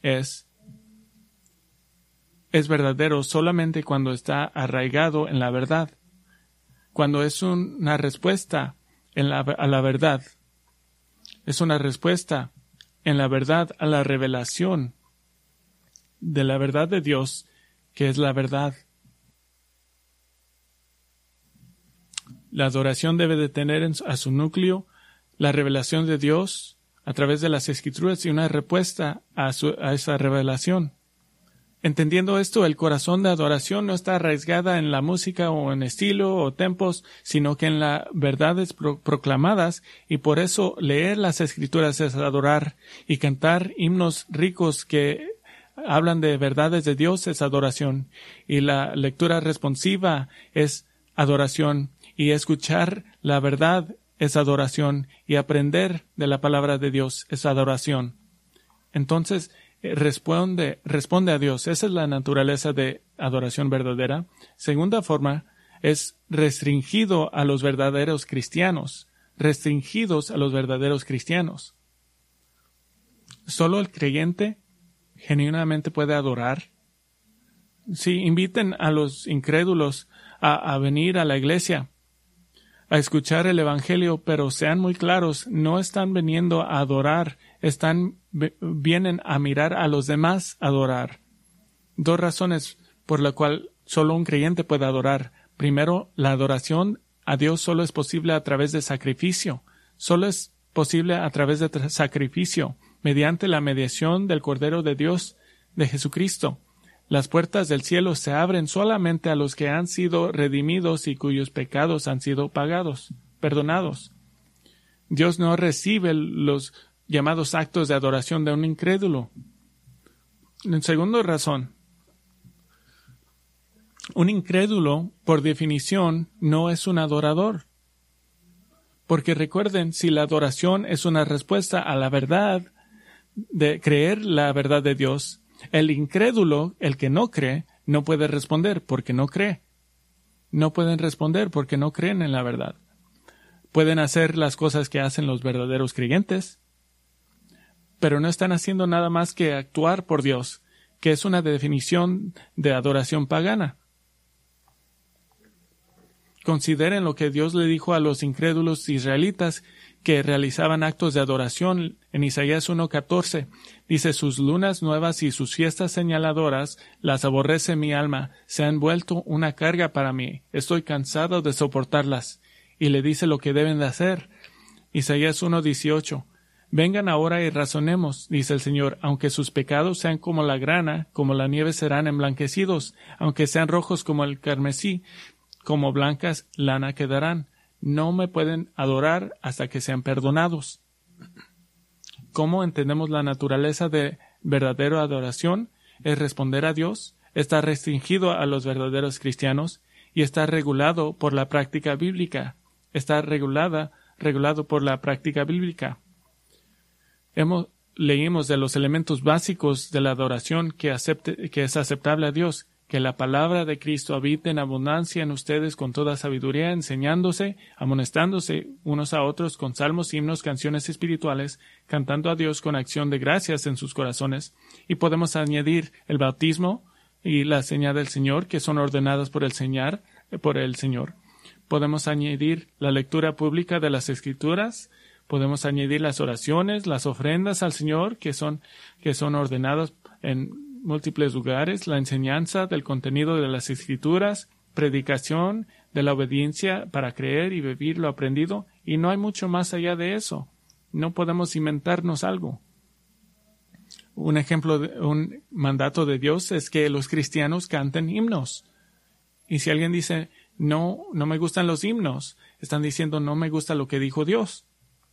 es, es verdadero solamente cuando está arraigado en la verdad, cuando es un- una respuesta en la, a la verdad, es una respuesta en la verdad a la revelación de la verdad de Dios, que es la verdad. La adoración debe de tener en su- a su núcleo la revelación de Dios a través de las Escrituras y una respuesta a, su- a esa revelación. Entendiendo esto, el corazón de adoración no está arraigada en la música o en estilo o tempos, sino que en las verdades pro- proclamadas, y por eso leer las Escrituras es adorar, y cantar himnos ricos que hablan de verdades de Dios es adoración, y la lectura responsiva es adoración, y escuchar la verdad es adoración, y aprender de la palabra de Dios es adoración. Entonces, eh, responde, responde a Dios. Esa es la naturaleza de adoración verdadera. Segunda forma, es restringido a los verdaderos cristianos, restringidos a los verdaderos cristianos. Solo el creyente genuinamente puede adorar. Sí, inviten a los incrédulos a, a venir a la iglesia, a escuchar el Evangelio, pero sean muy claros, no están viniendo a adorar, están vienen a mirar a los demás adorar. Dos razones por la cual solo un creyente puede adorar. Primero, la adoración a Dios solo es posible a través de sacrificio. Solo es posible a través de sacrificio, mediante la mediación del Cordero de Dios, de Jesucristo. Las puertas del cielo se abren solamente a los que han sido redimidos y cuyos pecados han sido pagados, perdonados. Dios no recibe los llamados actos de adoración de un incrédulo. En segunda razón, un incrédulo, por definición, no es un adorador. Porque recuerden, si la adoración es una respuesta a la verdad, de creer la verdad de Dios, el incrédulo, el que no cree, no puede responder porque no cree. No pueden responder porque no creen en la verdad. Pueden hacer las cosas que hacen los verdaderos creyentes, pero no están haciendo nada más que actuar por Dios, que es una definición de adoración pagana. Consideren lo que Dios le dijo a los incrédulos israelitas que realizaban actos de adoración en Isaías uno catorce. Dice, sus lunas nuevas y sus fiestas señaladoras las aborrece mi alma, se han vuelto una carga para mí, estoy cansado de soportarlas. Y le dice lo que deben de hacer. Isaías uno dieciocho. Vengan ahora y razonemos, dice el Señor, aunque sus pecados sean como la grana, como la nieve serán emblanquecidos, aunque sean rojos como el carmesí, como blancas lana quedarán. No me pueden adorar hasta que sean perdonados. ¿Cómo entendemos la naturaleza de verdadera adoración? Es responder a Dios, está restringido a los verdaderos cristianos y está regulado por la práctica bíblica. Está regulada, regulado por la práctica bíblica. Hemos, leímos de los elementos básicos de la adoración que, acepte, que es aceptable a Dios, que la palabra de Cristo habite en abundancia en ustedes con toda sabiduría, enseñándose, amonestándose unos a otros con salmos, himnos, canciones espirituales, cantando a Dios con acción de gracias en sus corazones. Y podemos añadir el bautismo y la señal del Señor, que son ordenadas por el Señor, por el Señor. Podemos añadir la lectura pública de las Escrituras. Podemos añadir las oraciones, las ofrendas al Señor, que son, que son ordenadas en múltiples lugares, la enseñanza del contenido de las Escrituras, predicación de la obediencia para creer y vivir lo aprendido, y no hay mucho más allá de eso. No podemos inventarnos algo. Un ejemplo, de, un mandato de Dios es que los cristianos canten himnos. Y si alguien dice, no, no me gustan los himnos, están diciendo, no me gusta lo que dijo Dios.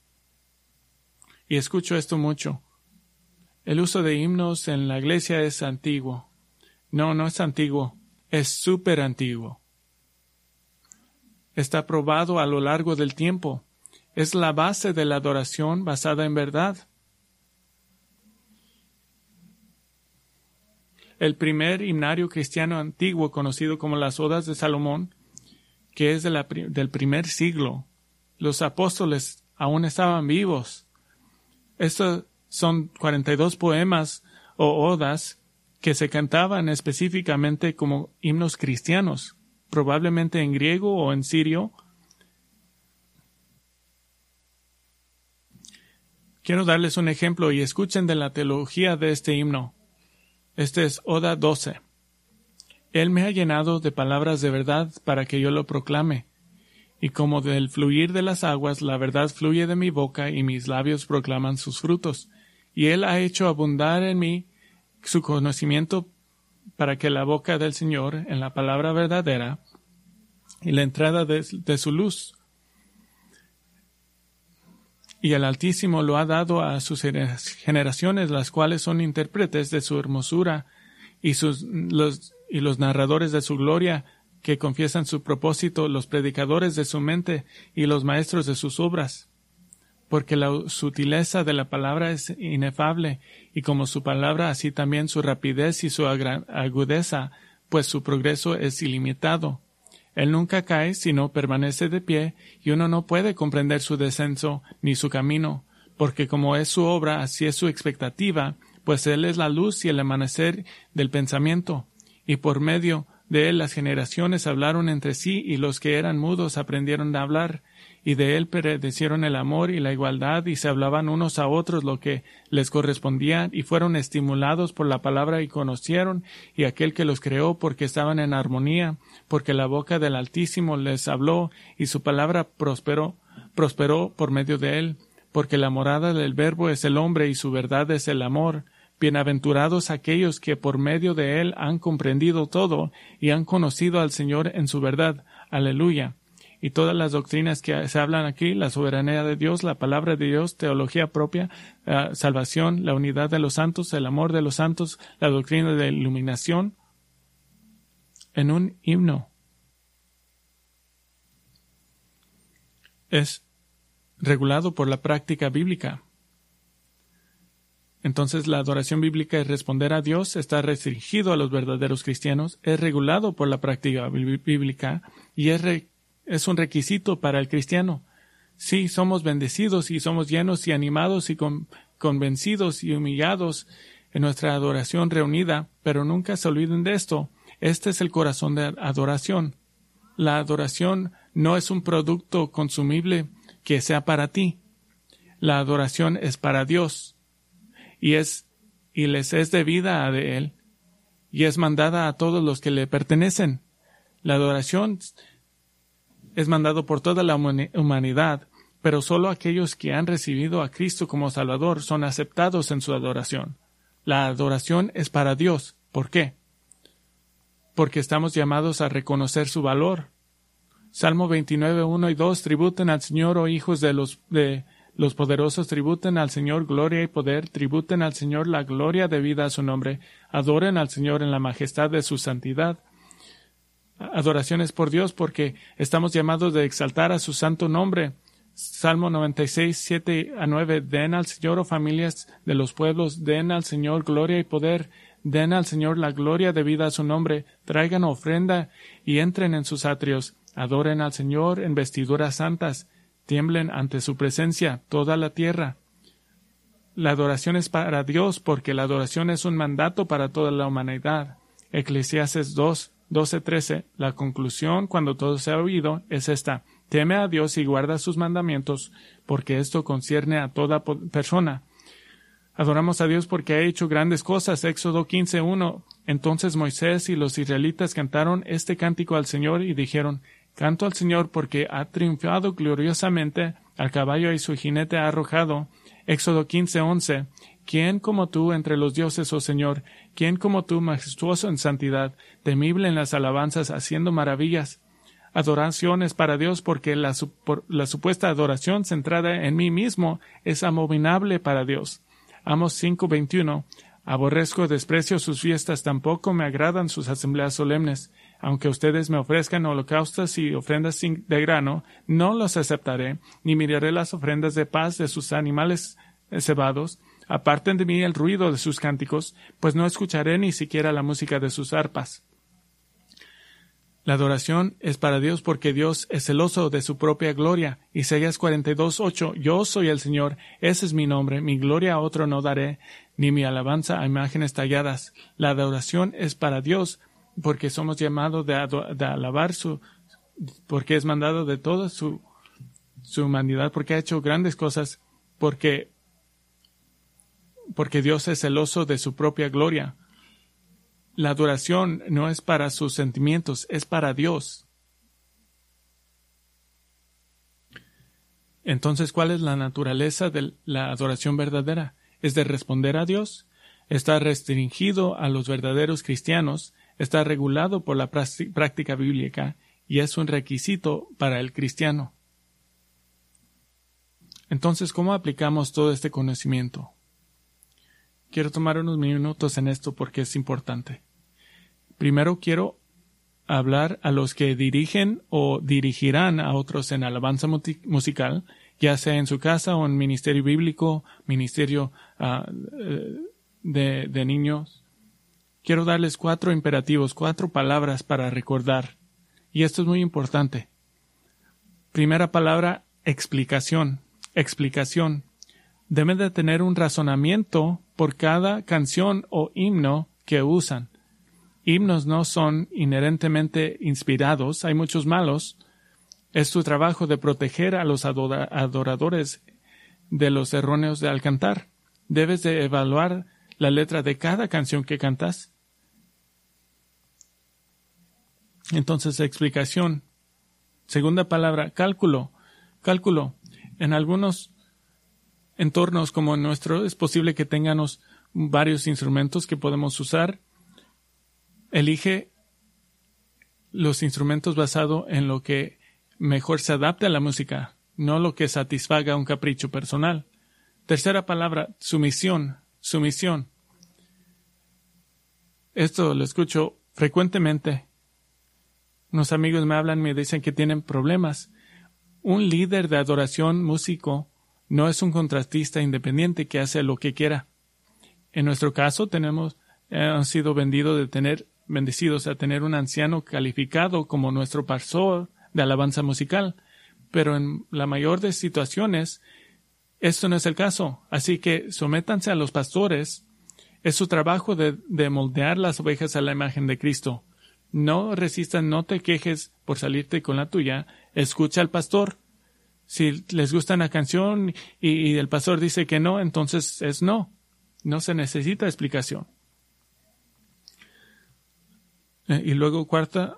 Y escucho esto mucho. El uso de himnos en la iglesia es antiguo. No, no es antiguo, es súper antiguo. Está probado a lo largo del tiempo. Es la base de la adoración basada en verdad. El primer himnario cristiano antiguo, conocido como las Odas de Salomón, que es de la, del primer siglo, los apóstoles aún estaban vivos. Estos son cuarenta y dos poemas o odas que se cantaban específicamente como himnos cristianos, probablemente en griego o en sirio. Quiero darles un ejemplo y escuchen de la teología de este himno. Este es Oda doce. Él me ha llenado de palabras de verdad para que yo lo proclame. Y como del fluir de las aguas, la verdad fluye de mi boca y mis labios proclaman sus frutos. Y Él ha hecho abundar en mí su conocimiento para que la boca del Señor, en la palabra verdadera, y la entrada de, de su luz. Y el Altísimo lo ha dado a sus generaciones, las cuales son intérpretes de su hermosura, y, sus, los, y los narradores de su gloria, que confiesan su propósito, los predicadores de su mente y los maestros de sus obras. Porque la sutileza de la palabra es inefable, y como su palabra, así también su rapidez y su agudeza, pues su progreso es ilimitado. Él nunca cae, sino permanece de pie, y uno no puede comprender su descenso ni su camino, porque como es su obra, así es su expectativa, pues Él es la luz y el amanecer del pensamiento, y por medio de Él las generaciones hablaron entre sí, y los que eran mudos aprendieron a hablar, y de Él predecieron el amor y la igualdad, y se hablaban unos a otros lo que les correspondía, y fueron estimulados por la palabra y conocieron, y aquel que los creó porque estaban en armonía, porque la boca del Altísimo les habló, y su palabra prosperó, prosperó por medio de Él, porque la morada del Verbo es el hombre, y su verdad es el amor. Bienaventurados aquellos que por medio de Él han comprendido todo y han conocido al Señor en su verdad. Aleluya. Y todas las doctrinas que se hablan aquí, la soberanía de Dios, la palabra de Dios, teología propia, uh, salvación, la unidad de los santos, el amor de los santos, la doctrina de iluminación, en un himno. Es regulado por la práctica bíblica. Entonces la adoración bíblica es responder a Dios, está restringido a los verdaderos cristianos, es regulado por la práctica bíblica y es, re, es un requisito para el cristiano. Sí, somos bendecidos y somos llenos y animados y con, convencidos y humillados en nuestra adoración reunida, pero nunca se olviden de esto. Este es el corazón de adoración. La adoración no es un producto consumible que sea para ti. La adoración es para Dios. Y es, y les es debida a de Él, y es mandada a todos los que le pertenecen. La adoración es mandado por toda la humanidad, pero solo aquellos que han recibido a Cristo como Salvador son aceptados en su adoración. La adoración es para Dios. ¿Por qué? Porque estamos llamados a reconocer su valor. Salmo veintinueve, uno y dos, tributen al Señor, oh hijos de los, de los poderosos, tributen al Señor gloria y poder, tributen al Señor la gloria debida a su nombre, adoren al Señor en la majestad de su santidad. Adoraciones por Dios porque estamos llamados de exaltar a su santo nombre. Salmo noventa y seis, siete a nueve, den al Señor, oh familias de los pueblos, den al Señor gloria y poder, den al Señor la gloria debida a su nombre, traigan ofrenda y entren en sus atrios, adoren al Señor en vestiduras santas, tiemblen ante su presencia toda la tierra. La adoración es para Dios porque la adoración es un mandato para toda la humanidad. Eclesiastes dos, doce, trece, la conclusión cuando todo se ha oído es esta: teme a Dios y guarda sus mandamientos, porque esto concierne a toda persona. Adoramos a Dios porque ha hecho grandes cosas. Éxodo quince, uno. Entonces Moisés y los israelitas cantaron este cántico al Señor y dijeron: canto al Señor porque ha triunfado gloriosamente, al caballo y su jinete ha arrojado. Éxodo quince, once. ¿Quién como tú entre los dioses, oh Señor? ¿Quién como tú, majestuoso en santidad, temible en las alabanzas, haciendo maravillas? Adoración es para Dios porque la, por, la supuesta adoración centrada en mí mismo es abominable para Dios. Amos cinco, veintiuno. Aborrezco, desprecio sus fiestas, tampoco me agradan sus asambleas solemnes. Aunque ustedes me ofrezcan holocaustos y ofrendas de grano, no los aceptaré, ni miraré las ofrendas de paz de sus animales cebados. Aparten de mí el ruido de sus cánticos, pues no escucharé ni siquiera la música de sus arpas. La adoración es para Dios porque Dios es celoso de su propia gloria. Isaías cuarenta y dos, ocho. Yo soy el Señor, ese es mi nombre, mi gloria a otro no daré, ni mi alabanza a imágenes talladas. La adoración es para Dios, porque somos llamados de, ado- de alabar su, porque es mandado de toda su, su humanidad, porque ha hecho grandes cosas, porque, porque Dios es celoso de su propia gloria. La adoración no es para sus sentimientos, es para Dios. Entonces, ¿cuál es la naturaleza de la adoración verdadera? Es de responder a Dios. Está restringido a los verdaderos cristianos, está regulado por la práctica bíblica y es un requisito para el cristiano. Entonces, ¿cómo aplicamos todo este conocimiento? Quiero tomar unos minutos en esto porque es importante. Primero quiero hablar a los que dirigen o dirigirán a otros en alabanza musical, ya sea en su casa o en ministerio bíblico, ministerio uh, de, de niños. Quiero darles cuatro imperativos, cuatro palabras para recordar. Y esto es muy importante. Primera palabra, explicación. Explicación. Deben de tener un razonamiento por cada canción o himno que usan. Himnos no son inherentemente inspirados, hay muchos malos. Es tu trabajo de proteger a los adora- adoradores de los erróneos de al cantar. Debes de evaluar la letra de cada canción que cantas. Entonces, explicación. Segunda palabra, cálculo. Cálculo. En algunos entornos como el nuestro es posible que tengamos varios instrumentos que podemos usar. Elige los instrumentos basado en lo que mejor se adapte a la música, no lo que satisfaga un capricho personal. Tercera palabra, sumisión. Sumisión. Esto lo escucho frecuentemente. Unos amigos me hablan y me dicen que tienen problemas. Un líder de adoración músico no es un contratista independiente que hace lo que quiera. En nuestro caso, tenemos, eh, han sido vendidos de tener bendecidos a tener un anciano calificado como nuestro pastor de alabanza musical, pero en la mayor de situaciones esto no es el caso, así que sométanse a los pastores. Es su trabajo de, de moldear las ovejas a la imagen de Cristo. No resistas, no te quejes por salirte con la tuya, escucha al pastor. Si les gusta una canción y, y el pastor dice que no, entonces es no, no se necesita explicación. Y luego, cuarta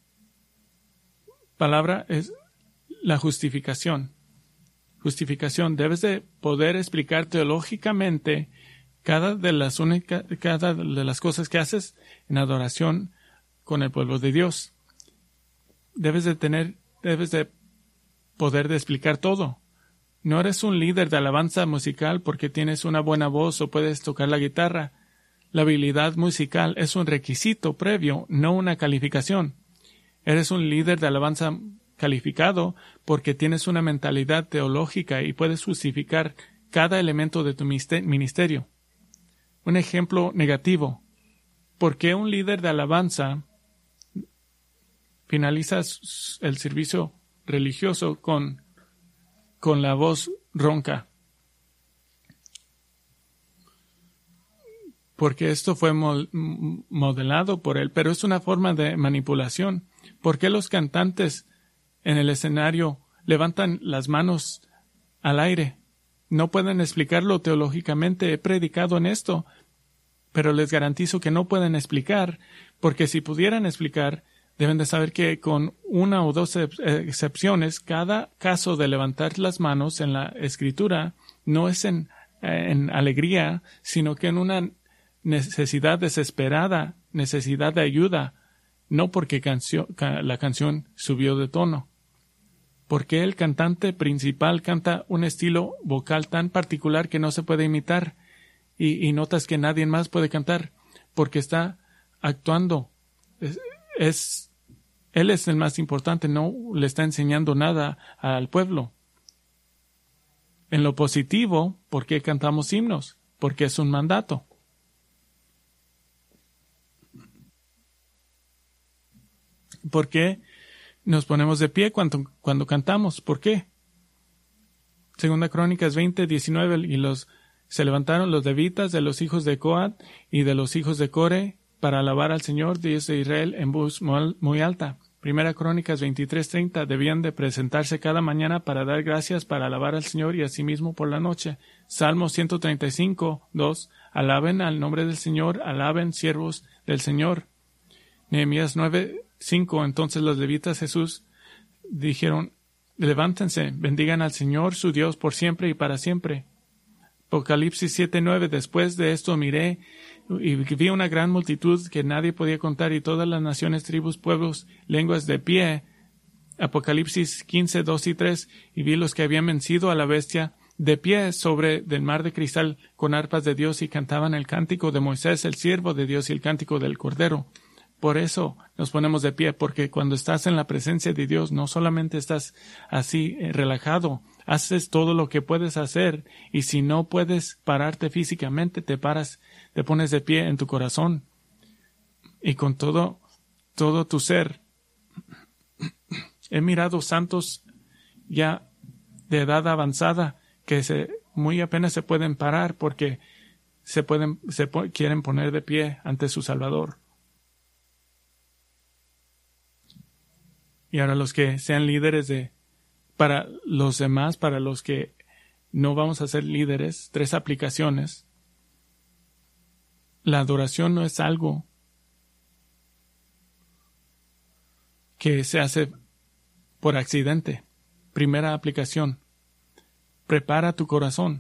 palabra es la justificación. Justificación. Debes de poder explicar teológicamente cada de las únicas, cada de las cosas que haces en adoración con el pueblo de Dios. Debes de tener, debes de poder de explicar todo. No eres un líder de alabanza musical porque tienes una buena voz o puedes tocar la guitarra. La habilidad musical es un requisito previo, no una calificación. Eres un líder de alabanza calificado porque tienes una mentalidad teológica y puedes justificar cada elemento de tu ministerio. Un ejemplo negativo. ¿Por qué un líder de alabanza finaliza el servicio religioso con, con la voz ronca? Porque esto fue modelado por él, pero es una forma de manipulación. ¿Por qué los cantantes en el escenario levantan las manos al aire? No pueden explicarlo teológicamente. He predicado en esto, pero les garantizo que no pueden explicar, porque si pudieran explicar, deben de saber que con una o dos excepciones, cada caso de levantar las manos en la Escritura no es en, en alegría, sino que en una necesidad desesperada, necesidad de ayuda, no porque cancio, ca, la canción subió de tono. Porque el cantante principal canta un estilo vocal tan particular que no se puede imitar y, y notas que nadie más puede cantar porque está actuando. Es, es, él es el más importante, no le está enseñando nada al pueblo. En lo positivo, ¿por qué cantamos himnos? Porque es un mandato. ¿Por qué nos ponemos de pie cuando, cuando cantamos? ¿Por qué? Segunda Crónicas veinte, diecinueve, y los Se levantaron los levitas de los hijos de Coat y de los hijos de Core para alabar al Señor, Dios de Israel, en voz muy alta. Primera Crónicas veintitrés treinta. Debían de presentarse cada mañana para dar gracias, para alabar al Señor y asimismo por la noche. Salmo ciento treinta y cinco, dos. Alaben al nombre del Señor, alaben siervos del Señor. Nehemías nueve, cinco. Entonces los levitas Jesús dijeron, levántense, bendigan al Señor su Dios por siempre y para siempre. Apocalipsis siete, nueve. Después de esto miré y vi una gran multitud que nadie podía contar y todas las naciones, tribus, pueblos, lenguas de pie. Apocalipsis quince, dos y tres. Y vi los que habían vencido a la bestia de pie sobre del mar de cristal con arpas de Dios y cantaban el cántico de Moisés, el siervo de Dios, y el cántico del Cordero. Por eso nos ponemos de pie, porque cuando estás en la presencia de Dios no solamente estás así eh, relajado, haces todo lo que puedes hacer, y si no puedes pararte físicamente, te paras, te pones de pie en tu corazón y con todo, todo tu ser. He mirado santos ya de edad avanzada que se, muy apenas se pueden parar porque se pueden, se po- quieren poner de pie ante su Salvador. Y ahora los que sean líderes de, para los demás, para los que no vamos a ser líderes, tres aplicaciones. La adoración no es algo que se hace por accidente. Primera aplicación. Prepara tu corazón.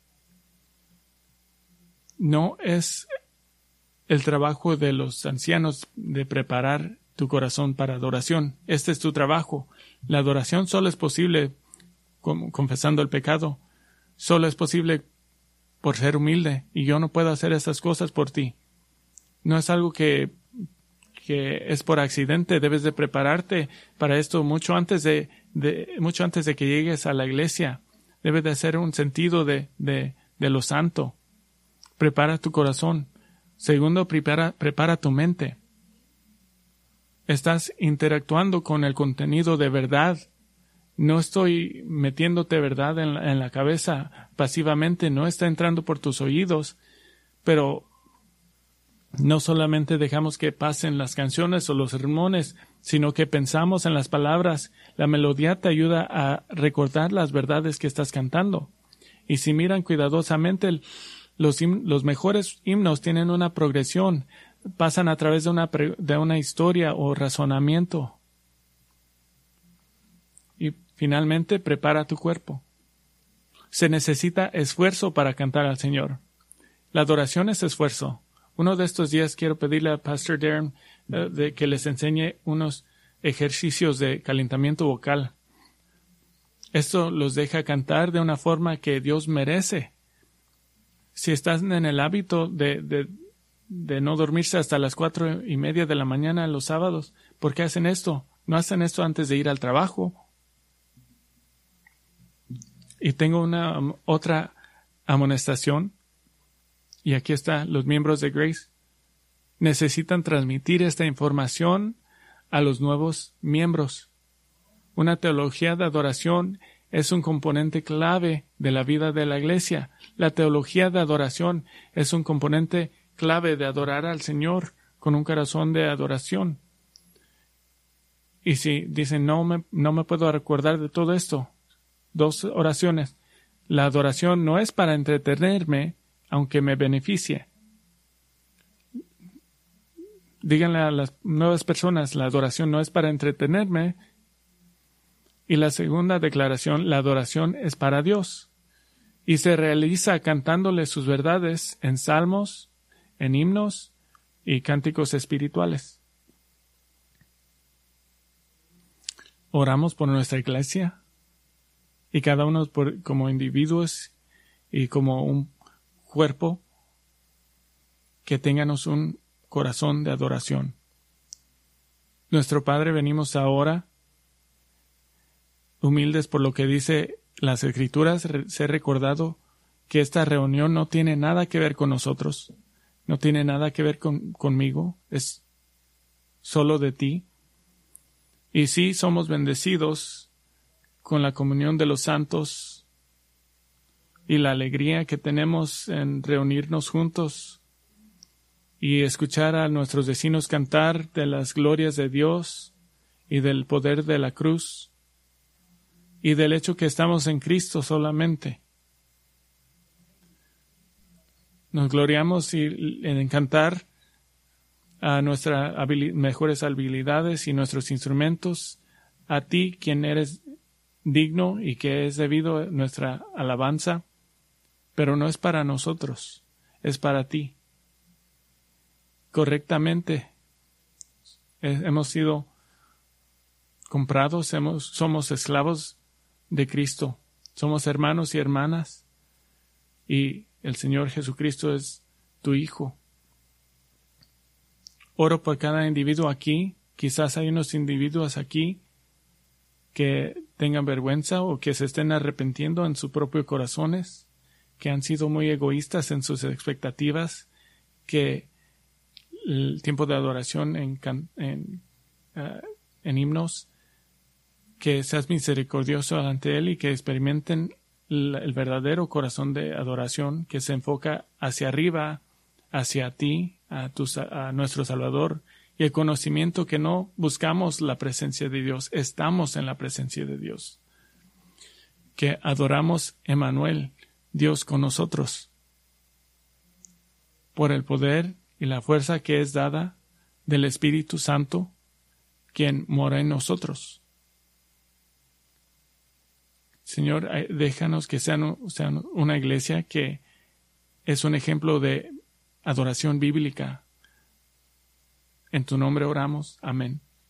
No es el trabajo de los ancianos de preparar tu corazón para adoración. Este es tu trabajo. La adoración solo es posible con, confesando el pecado. Solo es posible por ser humilde, y yo no puedo hacer esas cosas por ti. No es algo que, que es por accidente. Debes de prepararte para esto mucho antes de, de mucho antes de que llegues a la iglesia. Debes de hacer un sentido de, de, de lo santo. Prepara tu corazón. Segundo, prepara, prepara tu mente. Estás interactuando con el contenido de verdad. No estoy metiéndote verdad en la, en la cabeza pasivamente, no está entrando por tus oídos, pero no solamente dejamos que pasen las canciones o los sermones, sino que pensamos en las palabras. La melodía te ayuda a recordar las verdades que estás cantando. Y si miran cuidadosamente, los, los mejores himnos tienen una progresión. Pasan a través de una, de una historia o razonamiento. Y finalmente, prepara tu cuerpo. Se necesita esfuerzo para cantar al Señor. La adoración es esfuerzo. Uno de estos días quiero pedirle a Pastor Darren uh, de que les enseñe unos ejercicios de calentamiento vocal. Esto los deja cantar de una forma que Dios merece. Si estás en el hábito de, de de no dormirse hasta las cuatro y media de la mañana los sábados, ¿por qué hacen esto? No hacen esto antes de ir al trabajo. Y tengo una um, otra amonestación, y aquí está, los miembros de Grace necesitan transmitir esta información a los nuevos miembros. Una teología de adoración es un componente clave de la vida de la iglesia. La teología de adoración es un componente clave de adorar al Señor con un corazón de adoración. Y si dicen, no me, no me puedo recordar de todo esto, dos oraciones. La adoración no es para entretenerme, aunque me beneficie. Díganle a las nuevas personas, la adoración no es para entretenerme. Y la segunda declaración, la adoración es para Dios. Y se realiza cantándole sus verdades en salmos, en himnos y cánticos espirituales. Oramos por nuestra iglesia y cada uno por, como individuos y como un cuerpo, que tengamos un corazón de adoración. Nuestro Padre, venimos ahora humildes por lo que dice las Escrituras, ser recordado que esta reunión no tiene nada que ver con nosotros. No tiene nada que ver con, conmigo, es solo de ti. Y sí, somos bendecidos con la comunión de los santos, y la alegría que tenemos en reunirnos juntos y escuchar a nuestros vecinos cantar de las glorias de Dios y del poder de la cruz y del hecho que estamos en Cristo solamente. Nos gloriamos y, en cantar a nuestras habili- mejores habilidades y nuestros instrumentos, a ti, quien eres digno y que es debido nuestra alabanza, pero no es para nosotros, es para ti. Correctamente eh, hemos sido comprados, hemos, somos esclavos de Cristo, somos hermanos y hermanas, y el Señor Jesucristo es tu Hijo. Oro por cada individuo aquí. Quizás hay unos individuos aquí que tengan vergüenza o que se estén arrepintiendo en sus propios corazones, que han sido muy egoístas en sus expectativas, que el tiempo de adoración en, en, uh, en himnos, que seas misericordioso ante Él y que experimenten el, el verdadero corazón de adoración que se enfoca hacia arriba, hacia ti, a, tu, a nuestro Salvador, y el conocimiento que no buscamos la presencia de Dios, estamos en la presencia de Dios, que adoramos Emmanuel, Dios con nosotros, por el poder y la fuerza que es dada del Espíritu Santo, quien mora en nosotros. Señor, déjanos que sean, sean una iglesia que es un ejemplo de adoración bíblica. En tu nombre oramos. Amén.